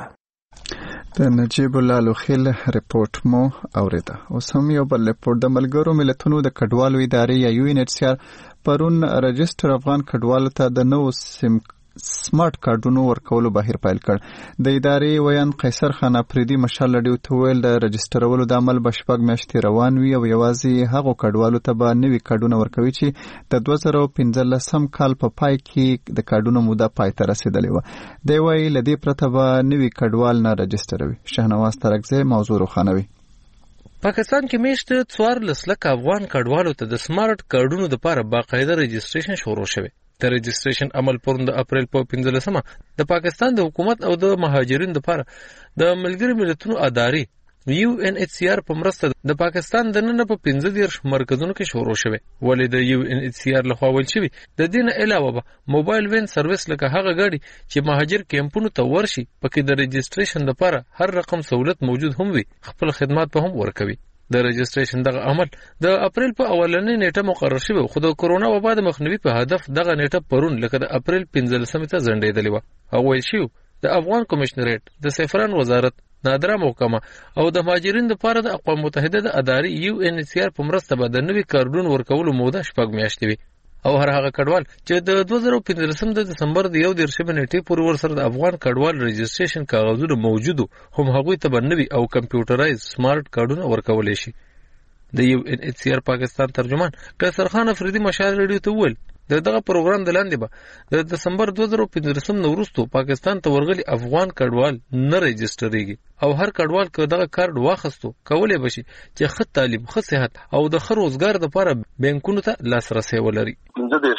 د نجیب الله لوخیل رپورت مو اوریده. اوس هم یو بل رپورت د ملګرو ملتونو د کډوالو ادارې یا یو ان ایچ سی آر پرون رجستر افغان کډوالو ته د نو سیم سمارټ کارډونو ورکولو بهیر پیل کړ. د ادارې ویان قیصر خان افریدي مشال لډیو ته ویل د رجسترولو د عمل به شپږ میاشتې روان وي او یوازې هغو کډوالو ته به نوي کارډونه ورکوي چې د 2015 کال په پای کې د کارډونو موده پای ته رسیدلې وه. دی وایي له دې پرته به نوي کډوال نه رجستروي. شهنواز ترکزی موضوع روښانوي. پاکستان کې میشته 14 لک افغان کډوالو ته د سمارټ کارډونو لپاره باقاعده رجستریشن شروع شوی. د رجستریشن عمل پرون د اپریل په 15مه د پاکستان د حکومت او د مهاجرینو لپاره د ملګرو ملتونو ادارې یو ان ایچ سی آر په مرسته د پاکستان د نن په 15 مرکزونو کې شروع شوی. ولې د یو ان ایچ سی آر لخوا ول شوی د دین علاوه به موبایل وین سرویس لکه هغه غاډي چې مهاجر کیمپونو ته ورشي پکې د رجستریشن لپاره هر رقم سہولت موجود هم وي خپل خدمات به هم ورکوي. د رجستریشن دغه عمل د اپریل په اولنۍ نیټه مقرر شوی خو د کورونا وبا د مخنیوي په هدف دغه نیټه پرون لکه د اپریل 15 ته ځنډېدلې و. او ویل شو د افغان کمشنریټ د سفران وزارت نادره محکمه او د مهاجرینو لپاره د اقوام متحده د ادارې یو ان ایچ سی آر په مرسته به د نوي کارډون ورکولو موده شپږ میاشتې وي او هر هغه کډوال چې د 2015 د دسمبر د 1 نیټې پورې ورسره د افغان کډوال رجستریشن کاغذونه موجود هم هغوی ته بنوي او کمپیوټرایز سمارټ کارډونه ورکولې شي. د یو ان ایچ سی آر پاکستان ترجمان قیصر خان افریدي مشال ریډیو ته وویل دغه پروګرام د لاندې به د دسمبر 2015 نو وروسته پاکستان ته ورغلي افغان کډوال نه رجستریږي او هر کډوال که دغه کارت واخستو کولای بشي چې ښه تعلیم ښه صحت او د ښه روزګار لپاره بانکونو ته لاسرسي ولري. 15 سنټر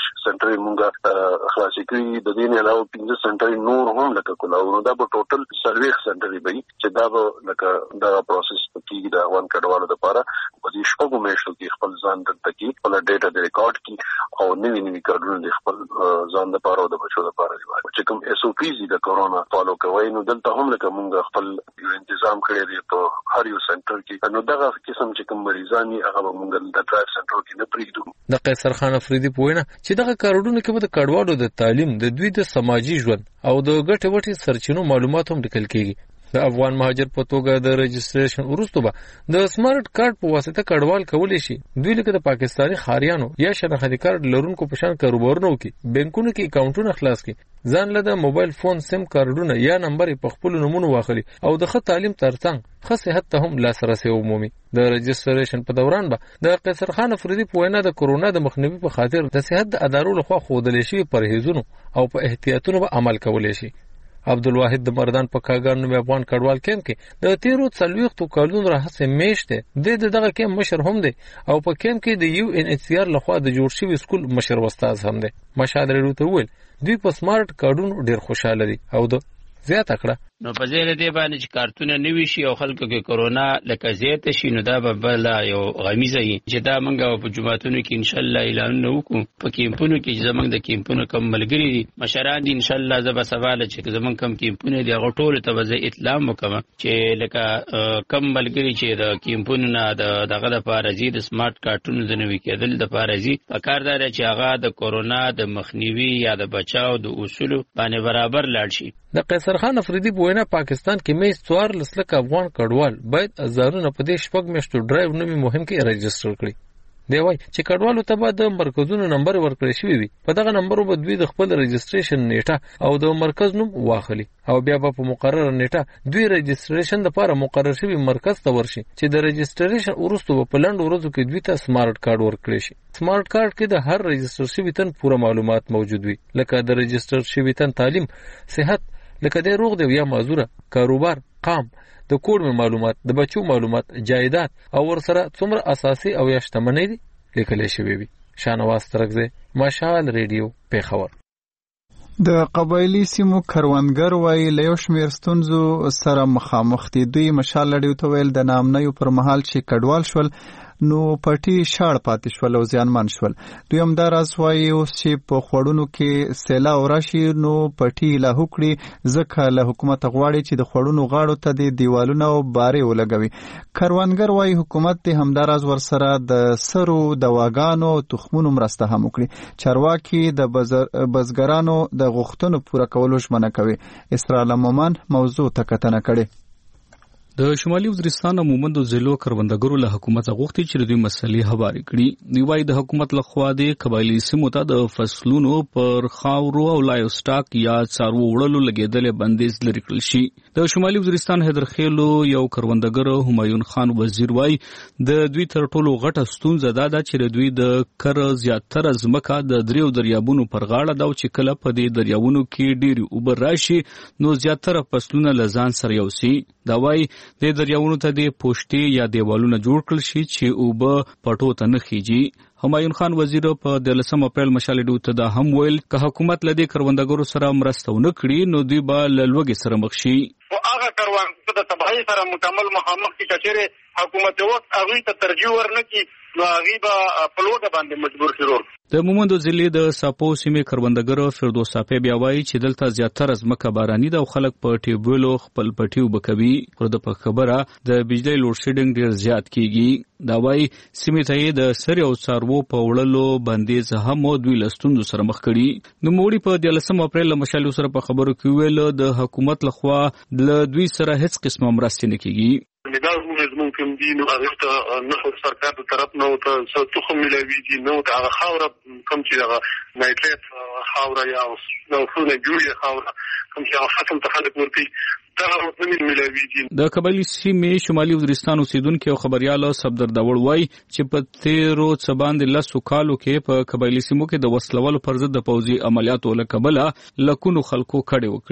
سنټر مونږه خلاص کړی. د دې نه علاوه 15 سنټر نور هم لکه کولاو دا به ټوټل 40 سنټر وي چې دا به لکه دا پروسس کیږي د افغان کډوالو لپاره. په دې شپږو میاشتو کې خپل ځان دلته کې خپل ډیټا د ریکارډ کې او نوي کارونه د خپل ځان لپاره او د بچو لپاره چې کوم اس او پی زی د کورونا فالو کوي نو دلته هم لکه مونږ خپل یو تنظیم کړی دی په هر یو سنټر کې. نو دغه قسم چې کوم مریضان یې هغه مونږ د ډرایو سنټر کې نه پریږدو. د قیصر خان افریدي په وینا چې دغه کارډونه کې به د کډوالو د تعلیم د دوی د سماجی ژوند او د ګټې وټې سرچینو معلومات هم لیکل کېږي. د افغان مهاجر په توګه د رجسټریشن وروسته به د سمارټ کارت په واسطه کډوال کولی شي دوی لکه د پاکستاني خاریانو یا شناختی کارت لرونکو په شان کاروبارونه وکړي، بانکونو کې اکاونټونه خلاص کړي، ځان له د موبایل فون سیم کارډونه یا نمبر په خپل نمونه واخلي او د ښه تعلیم ترڅنګ ښه صحت ته هم لاسرسی ومومي. د رجسټریشن په دوران به د قیصر خان افریدي په وینا د کورونا د مخنیوي په خاطر د صحت د ادارو لخوا ښودل شوي پرهیزونو او په احتیاطونو به عمل کولی شي. عبدالواحد د مردان په کاګان نومي افغان کډوال کیمپ کې د تیرو 40 کلونو راهیسې میشت دی. د دغه کیمپ مشر هم دی او په کیمپ کې د یو ان ایچ سی آر لخوا د جوړ شوي سکول مشر استاد هم دی. مشهد ریډیو ته ویل دوی په سمارټ کارډونو ډیر خوشاله دي او د زیاته کړه نو په ځای دې باندې چې کارتونه نوي شي او خلکو کې کورونا لکه زیات شي نو دا به بل یو غمیزه وي چې دا موږ په جمعاتونو کې ان شاء الله اعلان وکړو. په کیمپونو کې زمونږ د کیمپونو کم ملګری دي مشران دي ان شاء الله زه به سوال چې زمونږ کم کیمپونه دي هغه ټول ته به اطلاع وکم چې لکه کم ملګری چې د کیمپونو نه دغه لپاره زی د سمارټ کارتونو د نوي کېدل د لپاره زی په کار دی چې هغه د کورونا د مخنیوي یا د بچاو د اصولو باندې برابر لاړ شي. د قیصر خان افریدي په وینا پاکستان کې میز 14 لک افغان کډوال باید ازارونه په دې شپږ میاشتو ډرایو نومي مهم کې رجسټر کړي. دی وایي چې کډوالو ته به د مرکزونو نمبر ورکړی شوی وي، په دغه نمبر به دوی د خپل رجسټریشن نیټه او د مرکز نوم واخلي او بیا به په مقرره نیټه دوی رجسټریشن لپاره مقرر شوی مرکز ته ورشي چې د رجسټریشن وروسته په لنډ ورځو کې دوی ته سمارټ کارت ورکړي شي. سمارټ کارت کې د هر رجسټر شوی تن پوره معلومات موجود وي، لکه د رجسټر شوی تن تعلیم، صحت، لکه د روغ دی یا معذوره، کاروبار، قام، د کور معلومات، د بچو معلومات، جایداد او ورسره څومره اساسي او یا شتمنۍ دي لیکل شوی وي. شانواز ترکزه، مشال ریډیو، پیښور. د قبایلی سیمو کروندګر وایي له یو شمېر ستونزو سره مخامخ دي. دوی مشال ریډیو ته ویل د نامنیو پر مهال چې کډوال شول نو پټي شاړ پاتې شول او زیانمن شول. دوی هم دا راز وایي اوس چې په خوړونو کې سیلاب راشي نو پټي لاهو کړي ځکه له حکومت غواړي چې د خوړونو غاړو ته د دیوالونه او بارې ولګوي. کروندګر وایي حکومت ته هم دا راز ورسره د سرو دواګانو تخمونو مرسته هم وکړي. چارواکي د بزګرانو د غوښتنو پوره کولو ژمنه کوي. اسرائیل مومن موضوع ته کتنه کړي. د شمالي وزیرستان عموماً د ضلعو کروندګرو له حکومت غوښتي چې دوی مسلې هواري کړي. دوی وايي د حکومت لخوا د قبایلی سیمو ته د فصلونو پر خاورو او لایو سټاک یا څاروو وړلو لګیدل بندیز لري کړل شي. د شمالي وزیرستان حیدرخیلو یو کروندګر همایون خان وزیر وايي د دوی تر ټولو غټه ستونزه دا ده چې دوی د کر زیاتره ځمکه د دریو دریابونو پر غاړه دا چې کله په دې دریابونو کې ډېری اوبه راشي نو زیاتره فصلونه لزان سره یوسي. دا وايي د دریاونو ته د پوشټي یا دیوالونه جوړ کړل شي چې اوبه پټو ته نه خيږي. همایون خان وزیر په 13 اپریل مشال ډیو ته دا هم ویل که حکومت لدی کروندګرو سره مرسته ونه کړي نو دوی به لوګي سره مخ شي. او هغه کروندګر د تبعی سره مکمل مخامخ کی کچره حکومت وخت هغه ته ترجیح ورنکړي نو هغه به په لوګه باندې مجبور شي. د مومند ضلع د ساپو سیمې کروندګر فردوس صافی بیا وایي چې دلته زیاتره ځمکه باراني ده او خلک په ټیوبویلو خپل پټیو بکوي. پر د په خبره د بجلی لوډ شیډینګ ډیر زیات کیږي. دا وایي سیمې ته د سر او څاروو په وړلو بندیز هم دوی لستوندو سره مخ کړي. نو موړي په 13 اپریل مشالو سره په خبرو کې ویل د حکومت لخوا د دوی سره هیڅ قسمه مرسته نه کیږي. نداز ممکن دي نو هغه ته نه سرکار د طرف نه او ته تخم ملويږي نو هغه خاوره کوم چې هغه نایټریټ خاوره یا نو فونه جوړه خاوره کوم چې هغه ختم ته خلک ورتي د قبایلی سیمې شمالي وزیرستان اوسیدونکو او خبريال صفدر داوړ وای چې په تیرو څباندې لاسو کالو کې په قبایلی سیمو کې د وسلوالو پر ضد د پوځي عملیاتو لکبله لکونو خلکو کړي وکړي.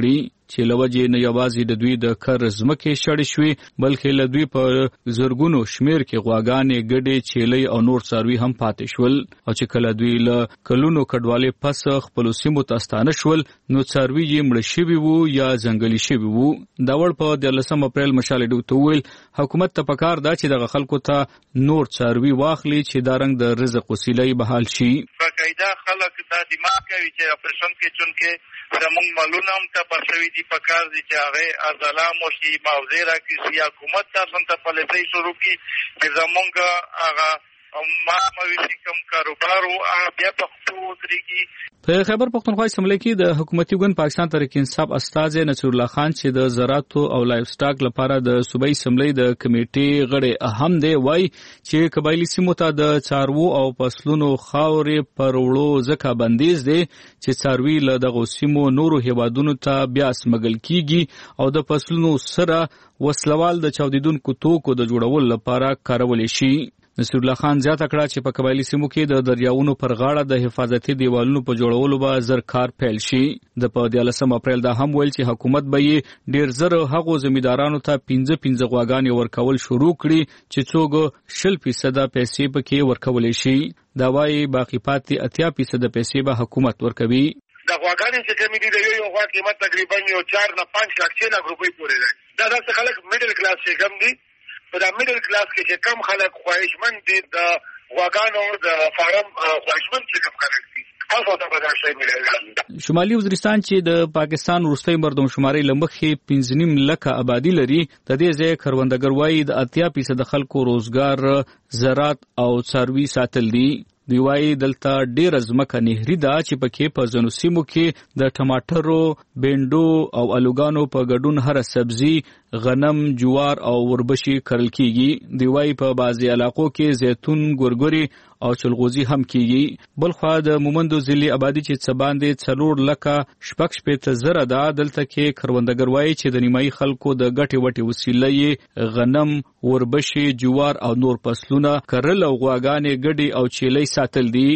چې لوجې نه یوازې د دوی د کر ځمکې شړې شوې بلکې له دوی په زرګونو شمیر کې غواګانې ګډې چیلې او نور څاروي هم پاتې شول او چې کله دوی له کلونو کډوالې پس خپل سیمو ته ستانه شول نو څاروي یې مړه شوي وو یا ځنګلي شوي وو. دا وړ په 13 اپریل مشال ډیوته ویل حکومت ته پکار دا چې دغه خلکو ته نور څاروي واخلي چې دا رنګ د رزق وسیلې بحال شي. باقاعده خلک دا دماغ کوي چې اپریشن کې چونکې زموږ مالونه هم ته پرشوي دي پکار دي چې هغه ازلام وشي معاوضه راکړي یا حکومت تاسو ته پالیسي شروع کړي چې زموږ هغه ما مویشي کوم کاروبار او بیا په خپل طریقې. په خیبر پختونخوا اسمبلی کې د حکومتي ګوند پاکستان تحریک انصاف استاد نصر الله خان چې د زراعت او لایف سټاک لپاره د صوبایي اسمبلی د کمیټې غړي اهم دی وای چې قبایلی سیمو ته د څاروو او فصلونو خاورې پر وړو ځکه بندیز دی چې څاروي له دغه سیمو نورو هیوادونو ته بیا سمګل کیږي او د فصلونو سره وسلوال د چاودیدونکو توکو د جوړولو لپاره کارول شي. نصر الله خان زیاته کړه چې په قبایلی سیمو کې د دریاونو پر غاړه د حفاظتي دیوالونو په جوړولو به زر کار پیل شي. د په 13 اپریل دا هم ویل چې حکومت به یې ډیر زر هغو زمیندارانو ته 15 غواګانې ورکول شروع کړي چې څوک 0% پیسې پکې ورکول شي. دا وايي باقی پاتې 80% پیسې به حکومت ورکوي. د غواګانې چې کمی دي د یو غوا قیمت تقریبا 4 نه 5 لک 6 لک روپۍ پورې دی. دا داسې خلک میډل کلاس چې کم دي په دا میډل کلاس کې چې کم خلک خواهشمند دي د غواګانو د فارم خواهشمند چې کم خلک دي تاسو ته به دا شی ملي. شمالي وزیرستان چې د پاکستان وروستۍ مردمشماري لمخې 15 لک آبادی لري د دې ځای کروندګر وایي د 80% خلکو روزګار زراعت او څاروي ساتل دي. دوی وایي دلته ډېره ځمکه نهري ده چې پکې په ځینو سیمو کې د ټماټرو، بینډو او الوګانو په ګډون هره سبزي، غنم، جوار او وربشي کرل کیږي. دوی وایي په بعضي علاقو کې زیتون، ګورګوري او چلغوزي هم کیږي. بلخوا د مومندو ضلع آبادی چې څه باندې 4 لکه شپږ شپېته زره ده دلته کې کروندګر وایي چې د نیمایي خلکو د ګټې وټې وسیله غنم، وربشي، جوار او نور فصلونه کرل او غواګانې ګډې او چیلې ساتل دي.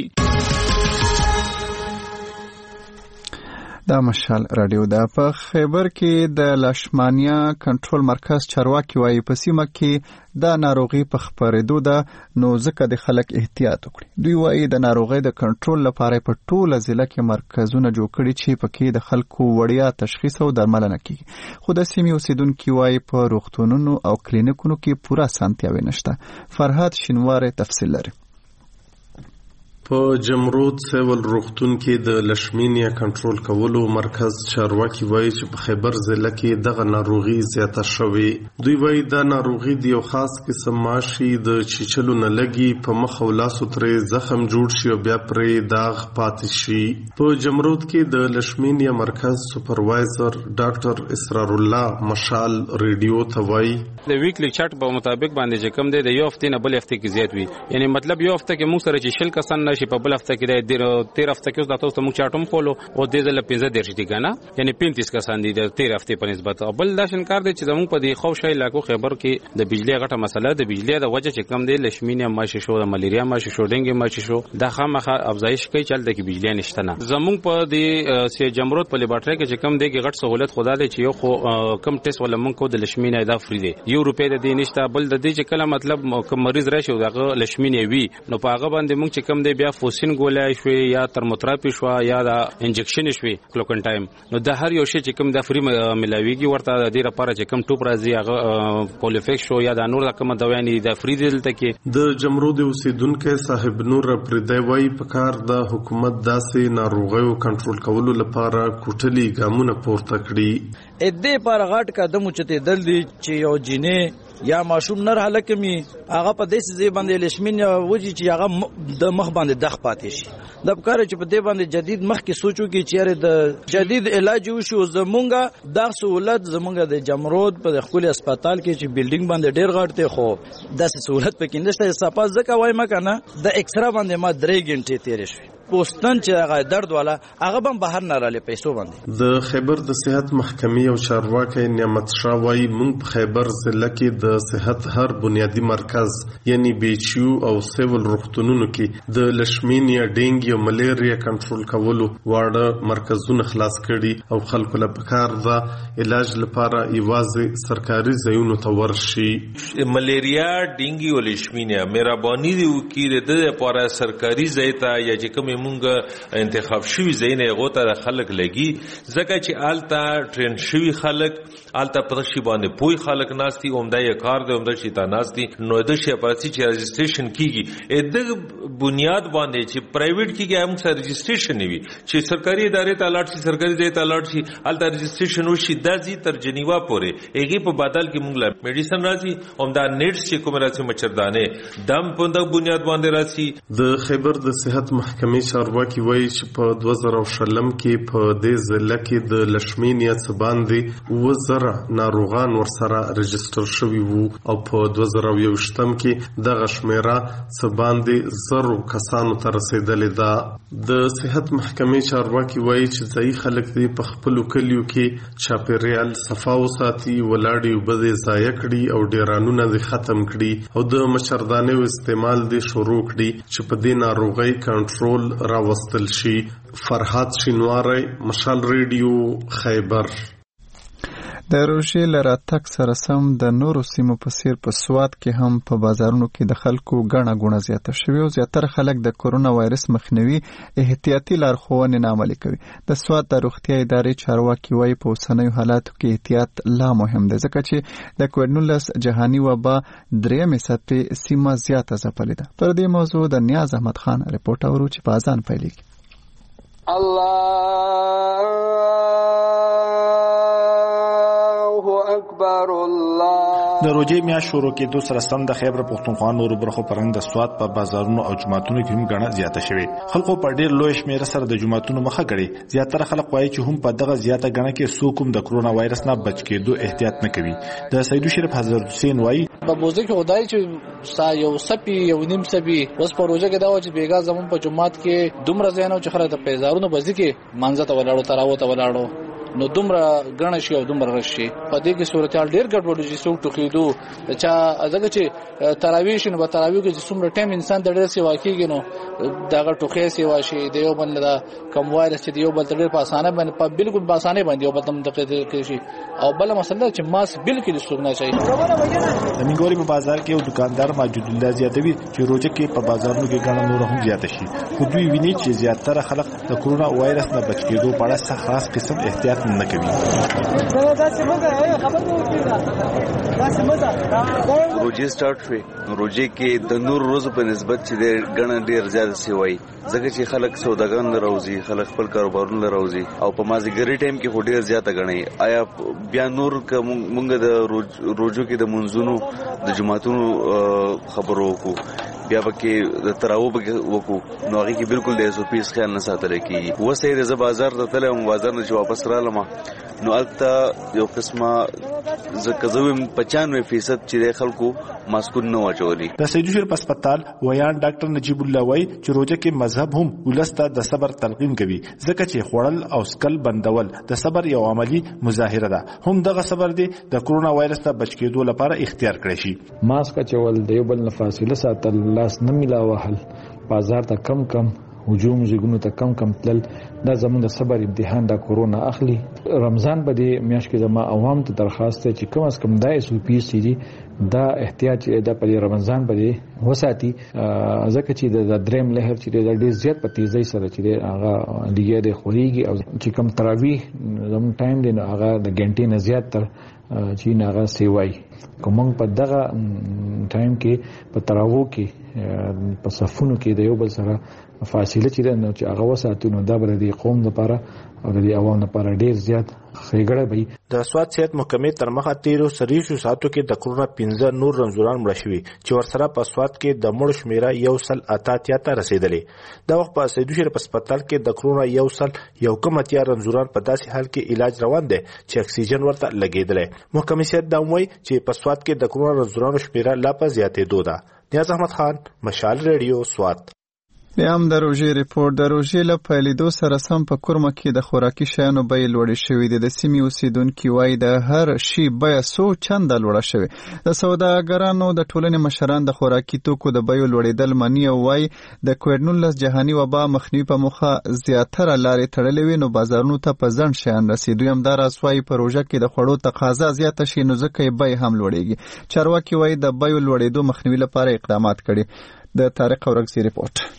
دا مشال رادیو دا په خیبر کې د لاشمانیا کنټرول مرکز چارواکي وایي په سیمه کې دا ناروغي په خپرېدو ده نو ځکه د خلک احتیاط وکړي. دوی وایي د ناروغۍ د کنټرول لپاره په ټوله ضلع کې مرکزونه جوړ کړي چې پکې د خلکو وړیا تشخیص او درملنه کیږي. خو د سیمې اوسیدونکي وایي په روغتونونو او کلینیکونو کې پوره اسانتیاوې نشته. فرهاد شینوار تفصیل لري. په جمرود سیول روغتون کې د لشمینیا کنټرول کولو مرکز چارواکي وایي چې په خیبر ضلع کې دغه ناروغي زیاته شوې. دوی وایي دا ناروغي د یو خاص قسم ماشي د چیچلو نه لګي په مخ او لاسو ترې زخم جوړ شي او بیا پرې داغ پاتې شي. په جمرود کې د لشمینیا مرکز سپروایزر ډاکټر اسرار الله مشال ریډیو ته وایي د ویکلی چارت په مطابق باندې چې کوم دی د یو هفته نه بل هفته کې زیات وي. یعنی مطلب یو هفته کې موږ سره چې شل کسان شي په بل هفته کې د 13 هفته کې د تاسو موږ چارټم فولو او د دې له 15 درجه دي کنه یعنی 35 کسان دي د 13 هفته په نسبت. او بل دا شنکار دي چې زموږ په دې خو شای لاکو خبر کې د بجلی غټه مسله د بجلی د وجه چې کم دی لشمینیا ماشي شو د ملیریا ماشي شو ډنګ ماشي شو د خامخه افزایش کوي چل د کې بجلی نشته نه. زموږ په دې سي جمرود په لیبارټری کې چې کم دی کې غټ سہولت خدا دی چې یو خو کم ټیسټ ولا مونږ کو د لشمینیا دا فری دی یو روپې د دې نشته. بل د دې چې کله مطلب کوم مریض راشي دغه لشمینیا وی نو په هغه باندې مونږ چې کم دی بیا فوسین ګولای شوی یا ترموتراپي شو یا دا انجکشن شوی کلوکن ټایم نو د هر یو شی چې کوم د فری ملاویږي ورته د دې لپاره چې کوم ټوپ راځي هغه پولیفیک شو یا د نور د کوم دوايانې د فری دلته کې. د جمرود اوسیدونکو صاحب نور پردی وای په کار د حکومت داسې ناروغیو کنټرول کولو لپاره کوټلي ګامونه پورته کړي. ا دې پر غټ قدم چته دل دي چې یو جینې یا معصوم نر هلکه می هغه په دې ځای باندې لشمینیا وږي چې هغه د مخ باندې دغ پاتې شي. د بکار چې په دې باندې جدید مخ کې سوچو کې چیرې د جدید علاج وشو زمونږه د سہولت زمونږه د جمرود په خپل هسپتال کې چې بلډینګ باندې ډیر غړ ته خو د سہولت پکې نشته. صفه ځکه وای مکنه د ایکسرا باندې ما 3 غنټې تیر شي پوستن چې هغه درد والا هغه هم بهر نه رالی پیسو باندې. د خیبر د صحت محکمې او چارواکي نعمت شاه وايي موږ په خیبر ضلع کې د صحت هر بنیادی مرکز یعنی بیچیو او سیول روغتونونو کې د لشمینیا ډینګي او ملیریا کنټرول کولو واړه مرکزونه خلاص کړي او خلکو له پکار دا علاج لپاره یوازې سرکاري ځایونو ته ورشي. ملیریا ډینګي او لشمینیا مهرباني دی وکړي د لپاره سرکاري ځای ته یا چې کوم مونږ انتخاب شوی ځای نه غوته خلک لګي ځکه چې آلته ټرین شوی خلک آلته پرشي باندې پوي خلک ناشتي اومده یې کار دی اومده شي تا ناشتي نو د شي پرسي چې رجسټریشن کیږي د بنیاد باندې چې پرایویټ کیږي هم سره رجسټریشن وي چې سرکاري ادارې ته لاړ شي سرکاري ځای ته لاړ شي آلته رجسټریشن وشي دځي تر جنیوا پورې ایږي په بدل کې مونږ لا میډیسن راځي اومده نیټس چې کوم راځي مچردانه دم په د بنیاد باندې راځي. د خیبر د صحت محکمې چارواکي وایي چې په 2020 کې په دې ضلع کې د لشمینیا څخه باندې 1000 ناروغان ورسره رجستر شوي وو او په 2021 کې دغه شمیره څخه باندې 0 کسانو ته رسیدلې ده. د صحت محکمې چارواکي وایي چې ځای خلک دې په خپل کلیو کې چاپیریال صفا وساتي ولاړې وبد ضایع کړي او ډیرانونه دې ختم کړي او د مچردانه استعمال دې شروع کړي چې په دې ناروغي کنټرول راوستل شي. فرحات شینواری مشال ریډیو خیبر. د روژې له راتګ سره سم د نورو سیمو په څیر په سوات کې هم په بازارونو کې د خلکو ګڼه ګوڼه زیاته شوې او زیاتره خلک د کورونا وایرس مخنیوي احتیاطي لارښوونې نه عملي کوي. د سوات د روغتیا ادارې چارواکي وایي په اوسنیو حالاتو کې احتیاط لا مهم دی ځکه چې د کووډ-19 جهاني وبا درېیمې څپې سیمه زیاته ځپلې ده. پر دې موضوع د نیاز احمد خان رپورټ اورو چې په اذان پیلېږي. د روژې میاشت شروع کېدو سره سم د خیبر پښتونخوا نورو برخو پرنګ د سوات په بازارونو او جوماتونو کې هم ګڼه زیاته شوې. خلکو په ډېر لوی شمېر سره د جوماتونو مخه کړي. زیاتره خلک وایي چې هم په دغه زیاته ګڼه کې څوک هم د کرونا وایرس نه بچ کېدو احتیاط نه کوي. د سیدو شریف حضرت حسین وایي په بوزه کې خدای چې یو سپي یو نیم سپي اوس په روژه کې دا و چې بیګا زمون په جومات کې دومره ځای چې خلک د پیزارونو بزي کې منځ ته ولاړو تراو ته ولاړو نو دومره غنه شي او دومره رشي په دې کې صورتحال ډیر ګډوډ شي څوک ټوخیدو چا ځکه چې تراویح شنو په تراویح کې څومره ټایم انسان د ډیر سی واقعي نو دغه ټوخې سی واشي د یو بل دا کم وایرس چې یو بل ډیر په اسانه باندې په بالکل په اسانه باندې یو بل تم دغه شي او بل مسله چې ماسک بالکل څوک نه چي. د منګوري په بازار کې یو دکاندار موجود الله زیاتوي چې روزه کې په بازارونو کې ګڼه نور هم زیات شي. خو دوی ویني چې زیاتره خلک د کرونا وایرس نه بچ کېدو په اړه څه خاص قسم احتیاط نه کوي. روزه سٹارټ شوی روزه کې د نور روز په نسبت چې ګڼه ډیر زیات سی وای ځکه چې خلک سوداګان راوځي خلک خپل کاروبارونه راوځي او په مازیګری ټایم کې ډیر زیاته غني. آیا بیا نور مونږ د روزو کې د منځونو د جماعتونو خبرو وکړو بیا پکې د تراو وکړو نو هغه کې بالکل د SOPs خیال نه ساتل کیږي. وسه د بازار ته تلم بازار نه واپس رالم نو البته یو قسمه زکزویم 95% چې خلکو ماسکونه نه واچولي. د سیدو شریف هسپتال ویان ډاکټر نجیب الله وای چې روزه کې مذهب هم ولسته د صبر تلقین کوي ځکه چې خوړل او سکل بندول د صبر یو عملی مظاهره ده. هم دغه صبر دی د کرونا وایرس ته بچ کېدو لپاره اختیار کړی شي. ماسک چول د یو بل نه فاصله ساتل لاس نه ملاوهل بازار ته کم هجوم زګونو ته کم تل دا زموږ د صبر امتحان د کرونا اخلي. رمضان په دې میاشت کې زما عوام ته درخواست ده چې کم از کم د SOPs دي دا احتیاط د په رمضان باندې وساتي ځکه چې د دریم لهر چې د ډیر زیات په تیزی سره چې هغه لګي د خوريږي او چې کم تراویح زموږ ټایم دی نو هغه د غنټې نه زیات تر چې هغه سیوای کوم په دغه ټایم کې په تراوو کې په صفونو کې د یو بل سره فاصله چې هغه وساتو نو دا بر دي قوم لپاره او د عوام لپاره ډیر زیات خېګړه وي. د سواد صحت محکمې تر مخه 13 سریشو ساتو کې د کرونا 15 نور رنځوران مړ شوي چې ورسره په سواد کې د مړ شمیره 188 ته رسیدلې. د وخت په سیدو شریف هسپتال کې د کرونا 191 رنځوران په داسې حال کې علاج روان دي چې اکسیجن ورته لګیدلې. محکمې صحت دا وایي چې په سواد کې د کرونا رنځورانو شمیره لا په زیاتېدو ده. نیاز احمد خان مشال ریډیو سواد. بیا هم د روژې ریپورت. د روژې له پیلېدو سره سم په کورمه کې د خوراکي شیانو بیې لوړې شوې دي. د سیمې اوسیدونکي وایي د هر شي بیه څو چنده لوړه شوې. د سوداګرانو د ټولنې مشران د خوراکي توکو د بیو لوړېدل مني او وایي د کووډ-19 جهاني وبا مخنیوي په موخه زیاتره لارې تړلې وي نو بازارونو ته په ځنډ شیان رسي. دوی هم دا راز وایي په روژه کې د خوړو تقاضا زیاته شي نو ځکه یې بیې هم لوړېږي. چارواکي وایي د بیو لوړېدو مخنیوي لپاره اقدامات کړي. د طارق اورکزي ریپورت.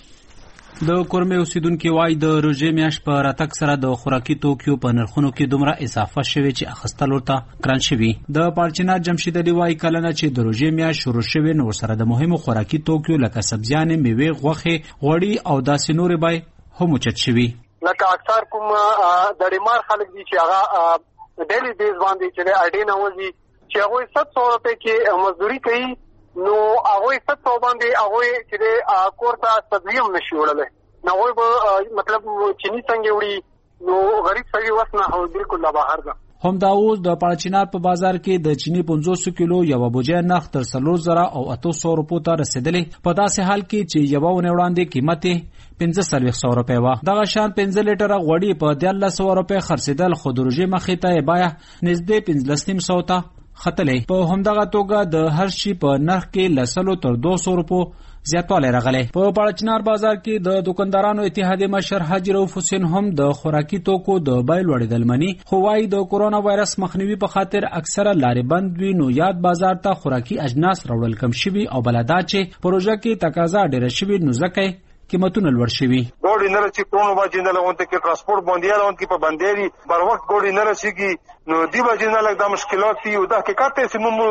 د کورمې اوسیدونکي وایي د روژې میاشت په راتګ سره د خوراکي توکیو په نرخونو کې دومره اضافه شوې چې اخیستل ورته ګران شوي. د پالچینات جمشید علي وایي کله نه چې د روژې میاشت شروع شوې نو ورسره د مهمو خوراکي توکیو لکه سبزیانې، میوې، غوښې، غوړي او داسې نورې بیې هم اوچت شوي. لکه اکثر کوم د ډیمار خلک دي چې هغه ډیلی بیز باندې چې اډې نه وځي چې هغوی 700 روپۍ کې مزدوري کوي نو هغوی 700 باندې هغوی چې کور ته سبزي هم نشي وړلی. نو هغوی به مطلب چینی څنګه وړي نو غریب سړي وس نه بالکل لا بهر ده. همدا اوس د پالچینات په بازار کې د چینی 500 کیلو یو بوجه نرخ تر 3000 او 800 روپو ته رسیدلې. په داسې حال کې چې یو ونه وړاندې قیمت 1500 روپے وا. دغه شان 15 لیټره غوړي په 1300 روپے خرڅیدل خو د روژې مخې ته بیا نږدې 1500 ته خطلې. په همدغه توګه د هر شي په نرخ کې لسلو تر 200 روپو زیاتوالی راغلی. په پالچینار بازار کې د دکاندارانو اتحادیې مشر حاجي رؤف حسین هم د خوراکي توکو د بیې لوړېدل مني خو وایي د کورونا وایرس مخنیوي په خاطر اکثره لارې بند وي نو یاد بازار ته خوراکي اجناس راوړل کم شوي او بله دا چې پروژه کې تقاضا ډېره شوي نو ځکه قیمتونه لوړ شوي. ګوډي نه رسي کوم باندې نه لغون ته کې ترانسپورت باندې لغون کې په باندې بر وخت ګوډي نه رسيږي نو دی باندې نه لګ د مشکلات دي او د حقیقت سمو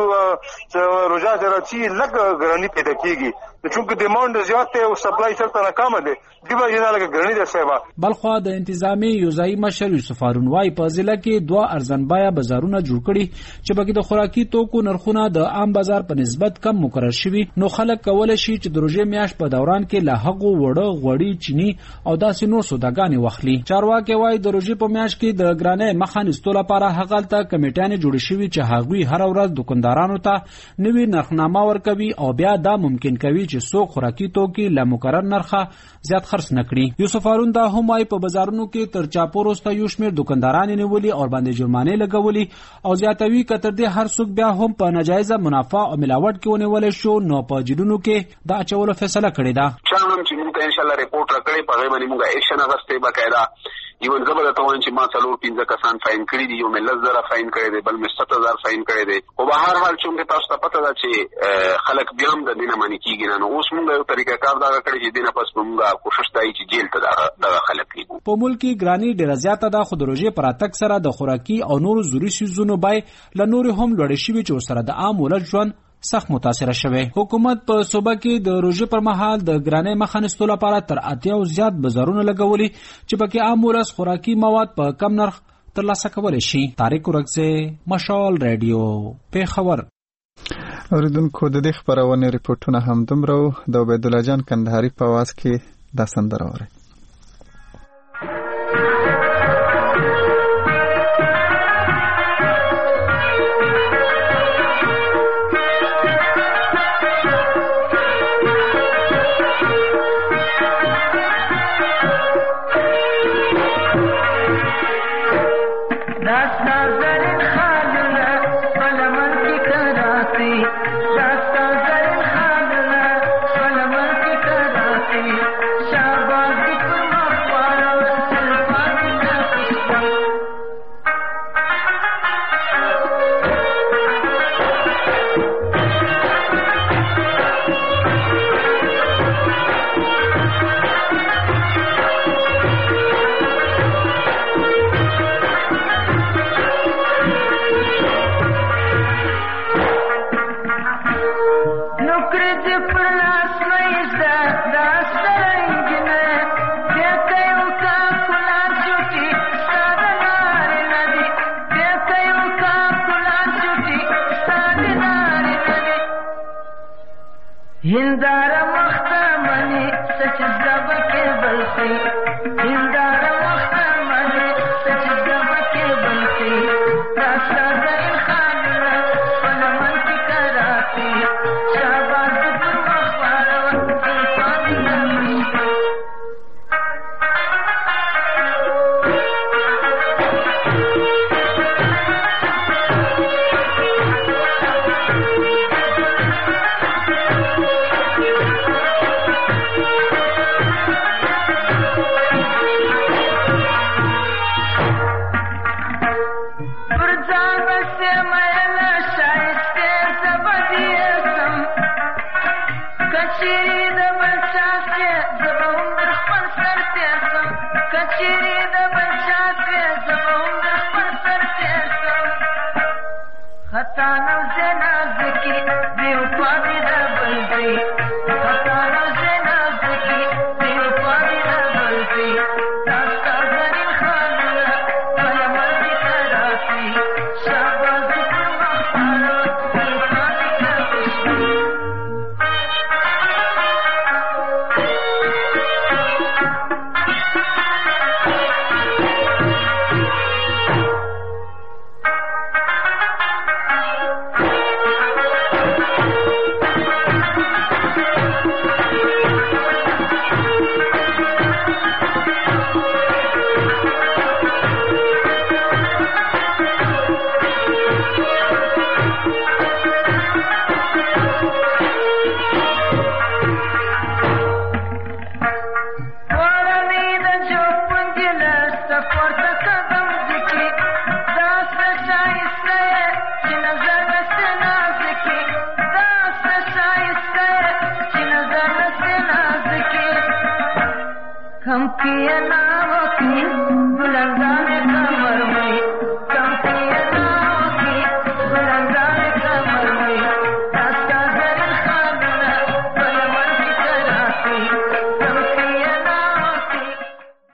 روزه درچی لګ ګرانی پیدا کیږي چونکه ډیماند زیات او سپلای سره ناکام دي. دی باندې نه لګ ګرانی د سیوا. بلخو د انتظامی یوزای مشر یوسف هارون وای په ضلع کې 2 ارزان بیا بازارونه جوړ کړي چې بګي د خوراکي توکو نرخونه د عام بازار په نسبت کم مقرر شوي نو خلک کولای شي چې د روزې میاشت په دوران کې له هغو وړه غوړي چینی او داسې نور سوداګانې واخلي. چارواکي وای د روزې په میاشت کې د ګرانې مخه نیستو لپاره هغه ته کمیټیانې جوړې شوي چې هغوی هر ورځ دکاندارانو ته نوي نرخنامه ورکوي او بیا دا ممکن کوي چې څوک خوراکي توکي له مقرر نرخه زیات خرڅ نه کړي. یوسف هارون دا هم وايي په بازارونو کې تر چاپو وروسته یو شمېر دکانداران نیولي او باندې جرمانې لګولي او زیاتوي که تر دې هر څوک بیا هم په ناجایزه منافع او ملاوټ کې ونیولی شو نو په جیلونو کې د اچولو فیصله کړې ده. چا هم چې موږ ته انشاءالله ریپورټ راکړی په هغې باندې موږ ایکشن اخیستی باقاعده ایون زه به درته وایم چې ما 4-15 کسان فاین کړي دي. یو مې 10,000 فاین کړی دی بل مې 7,000 فاین کړی دی. خو به هر حال چونکې تاسو ته پته ده چې خلک بیا هم د دې نه منې کېږي نه نو اوس موږ یو طریقه کار دغه کړی چې دې نه پس به موږ کوشش دا وي چې جیل ته دغه خلک کېږو. په ملک کې ګراني ډېره زیاته ده خو د روژې په راتګ سره د خوراکي او نورو ضروري څیزونو بیې له نورې هم لوړې شوي چې ورسره د عام ولس ژوند سخت متاثره شوی. حکومت په صوبه کې د روژې پر مهال د ګرانۍ مخه نیستو لپاره تر 80 زیات بازارونه لګولي چې پکې عام ولس خوراکي مواد په کم نرخ ترلاسه کولی شي. طارق اورکزی، مشال رادیو، پیښور. اوریدونکو د دې خبرونه ریپورتونه هم دومره د عبید الله جان کندهاري په आवाज کې د سندره وره. शाबाश وکی نا وکی بلندان کمر میں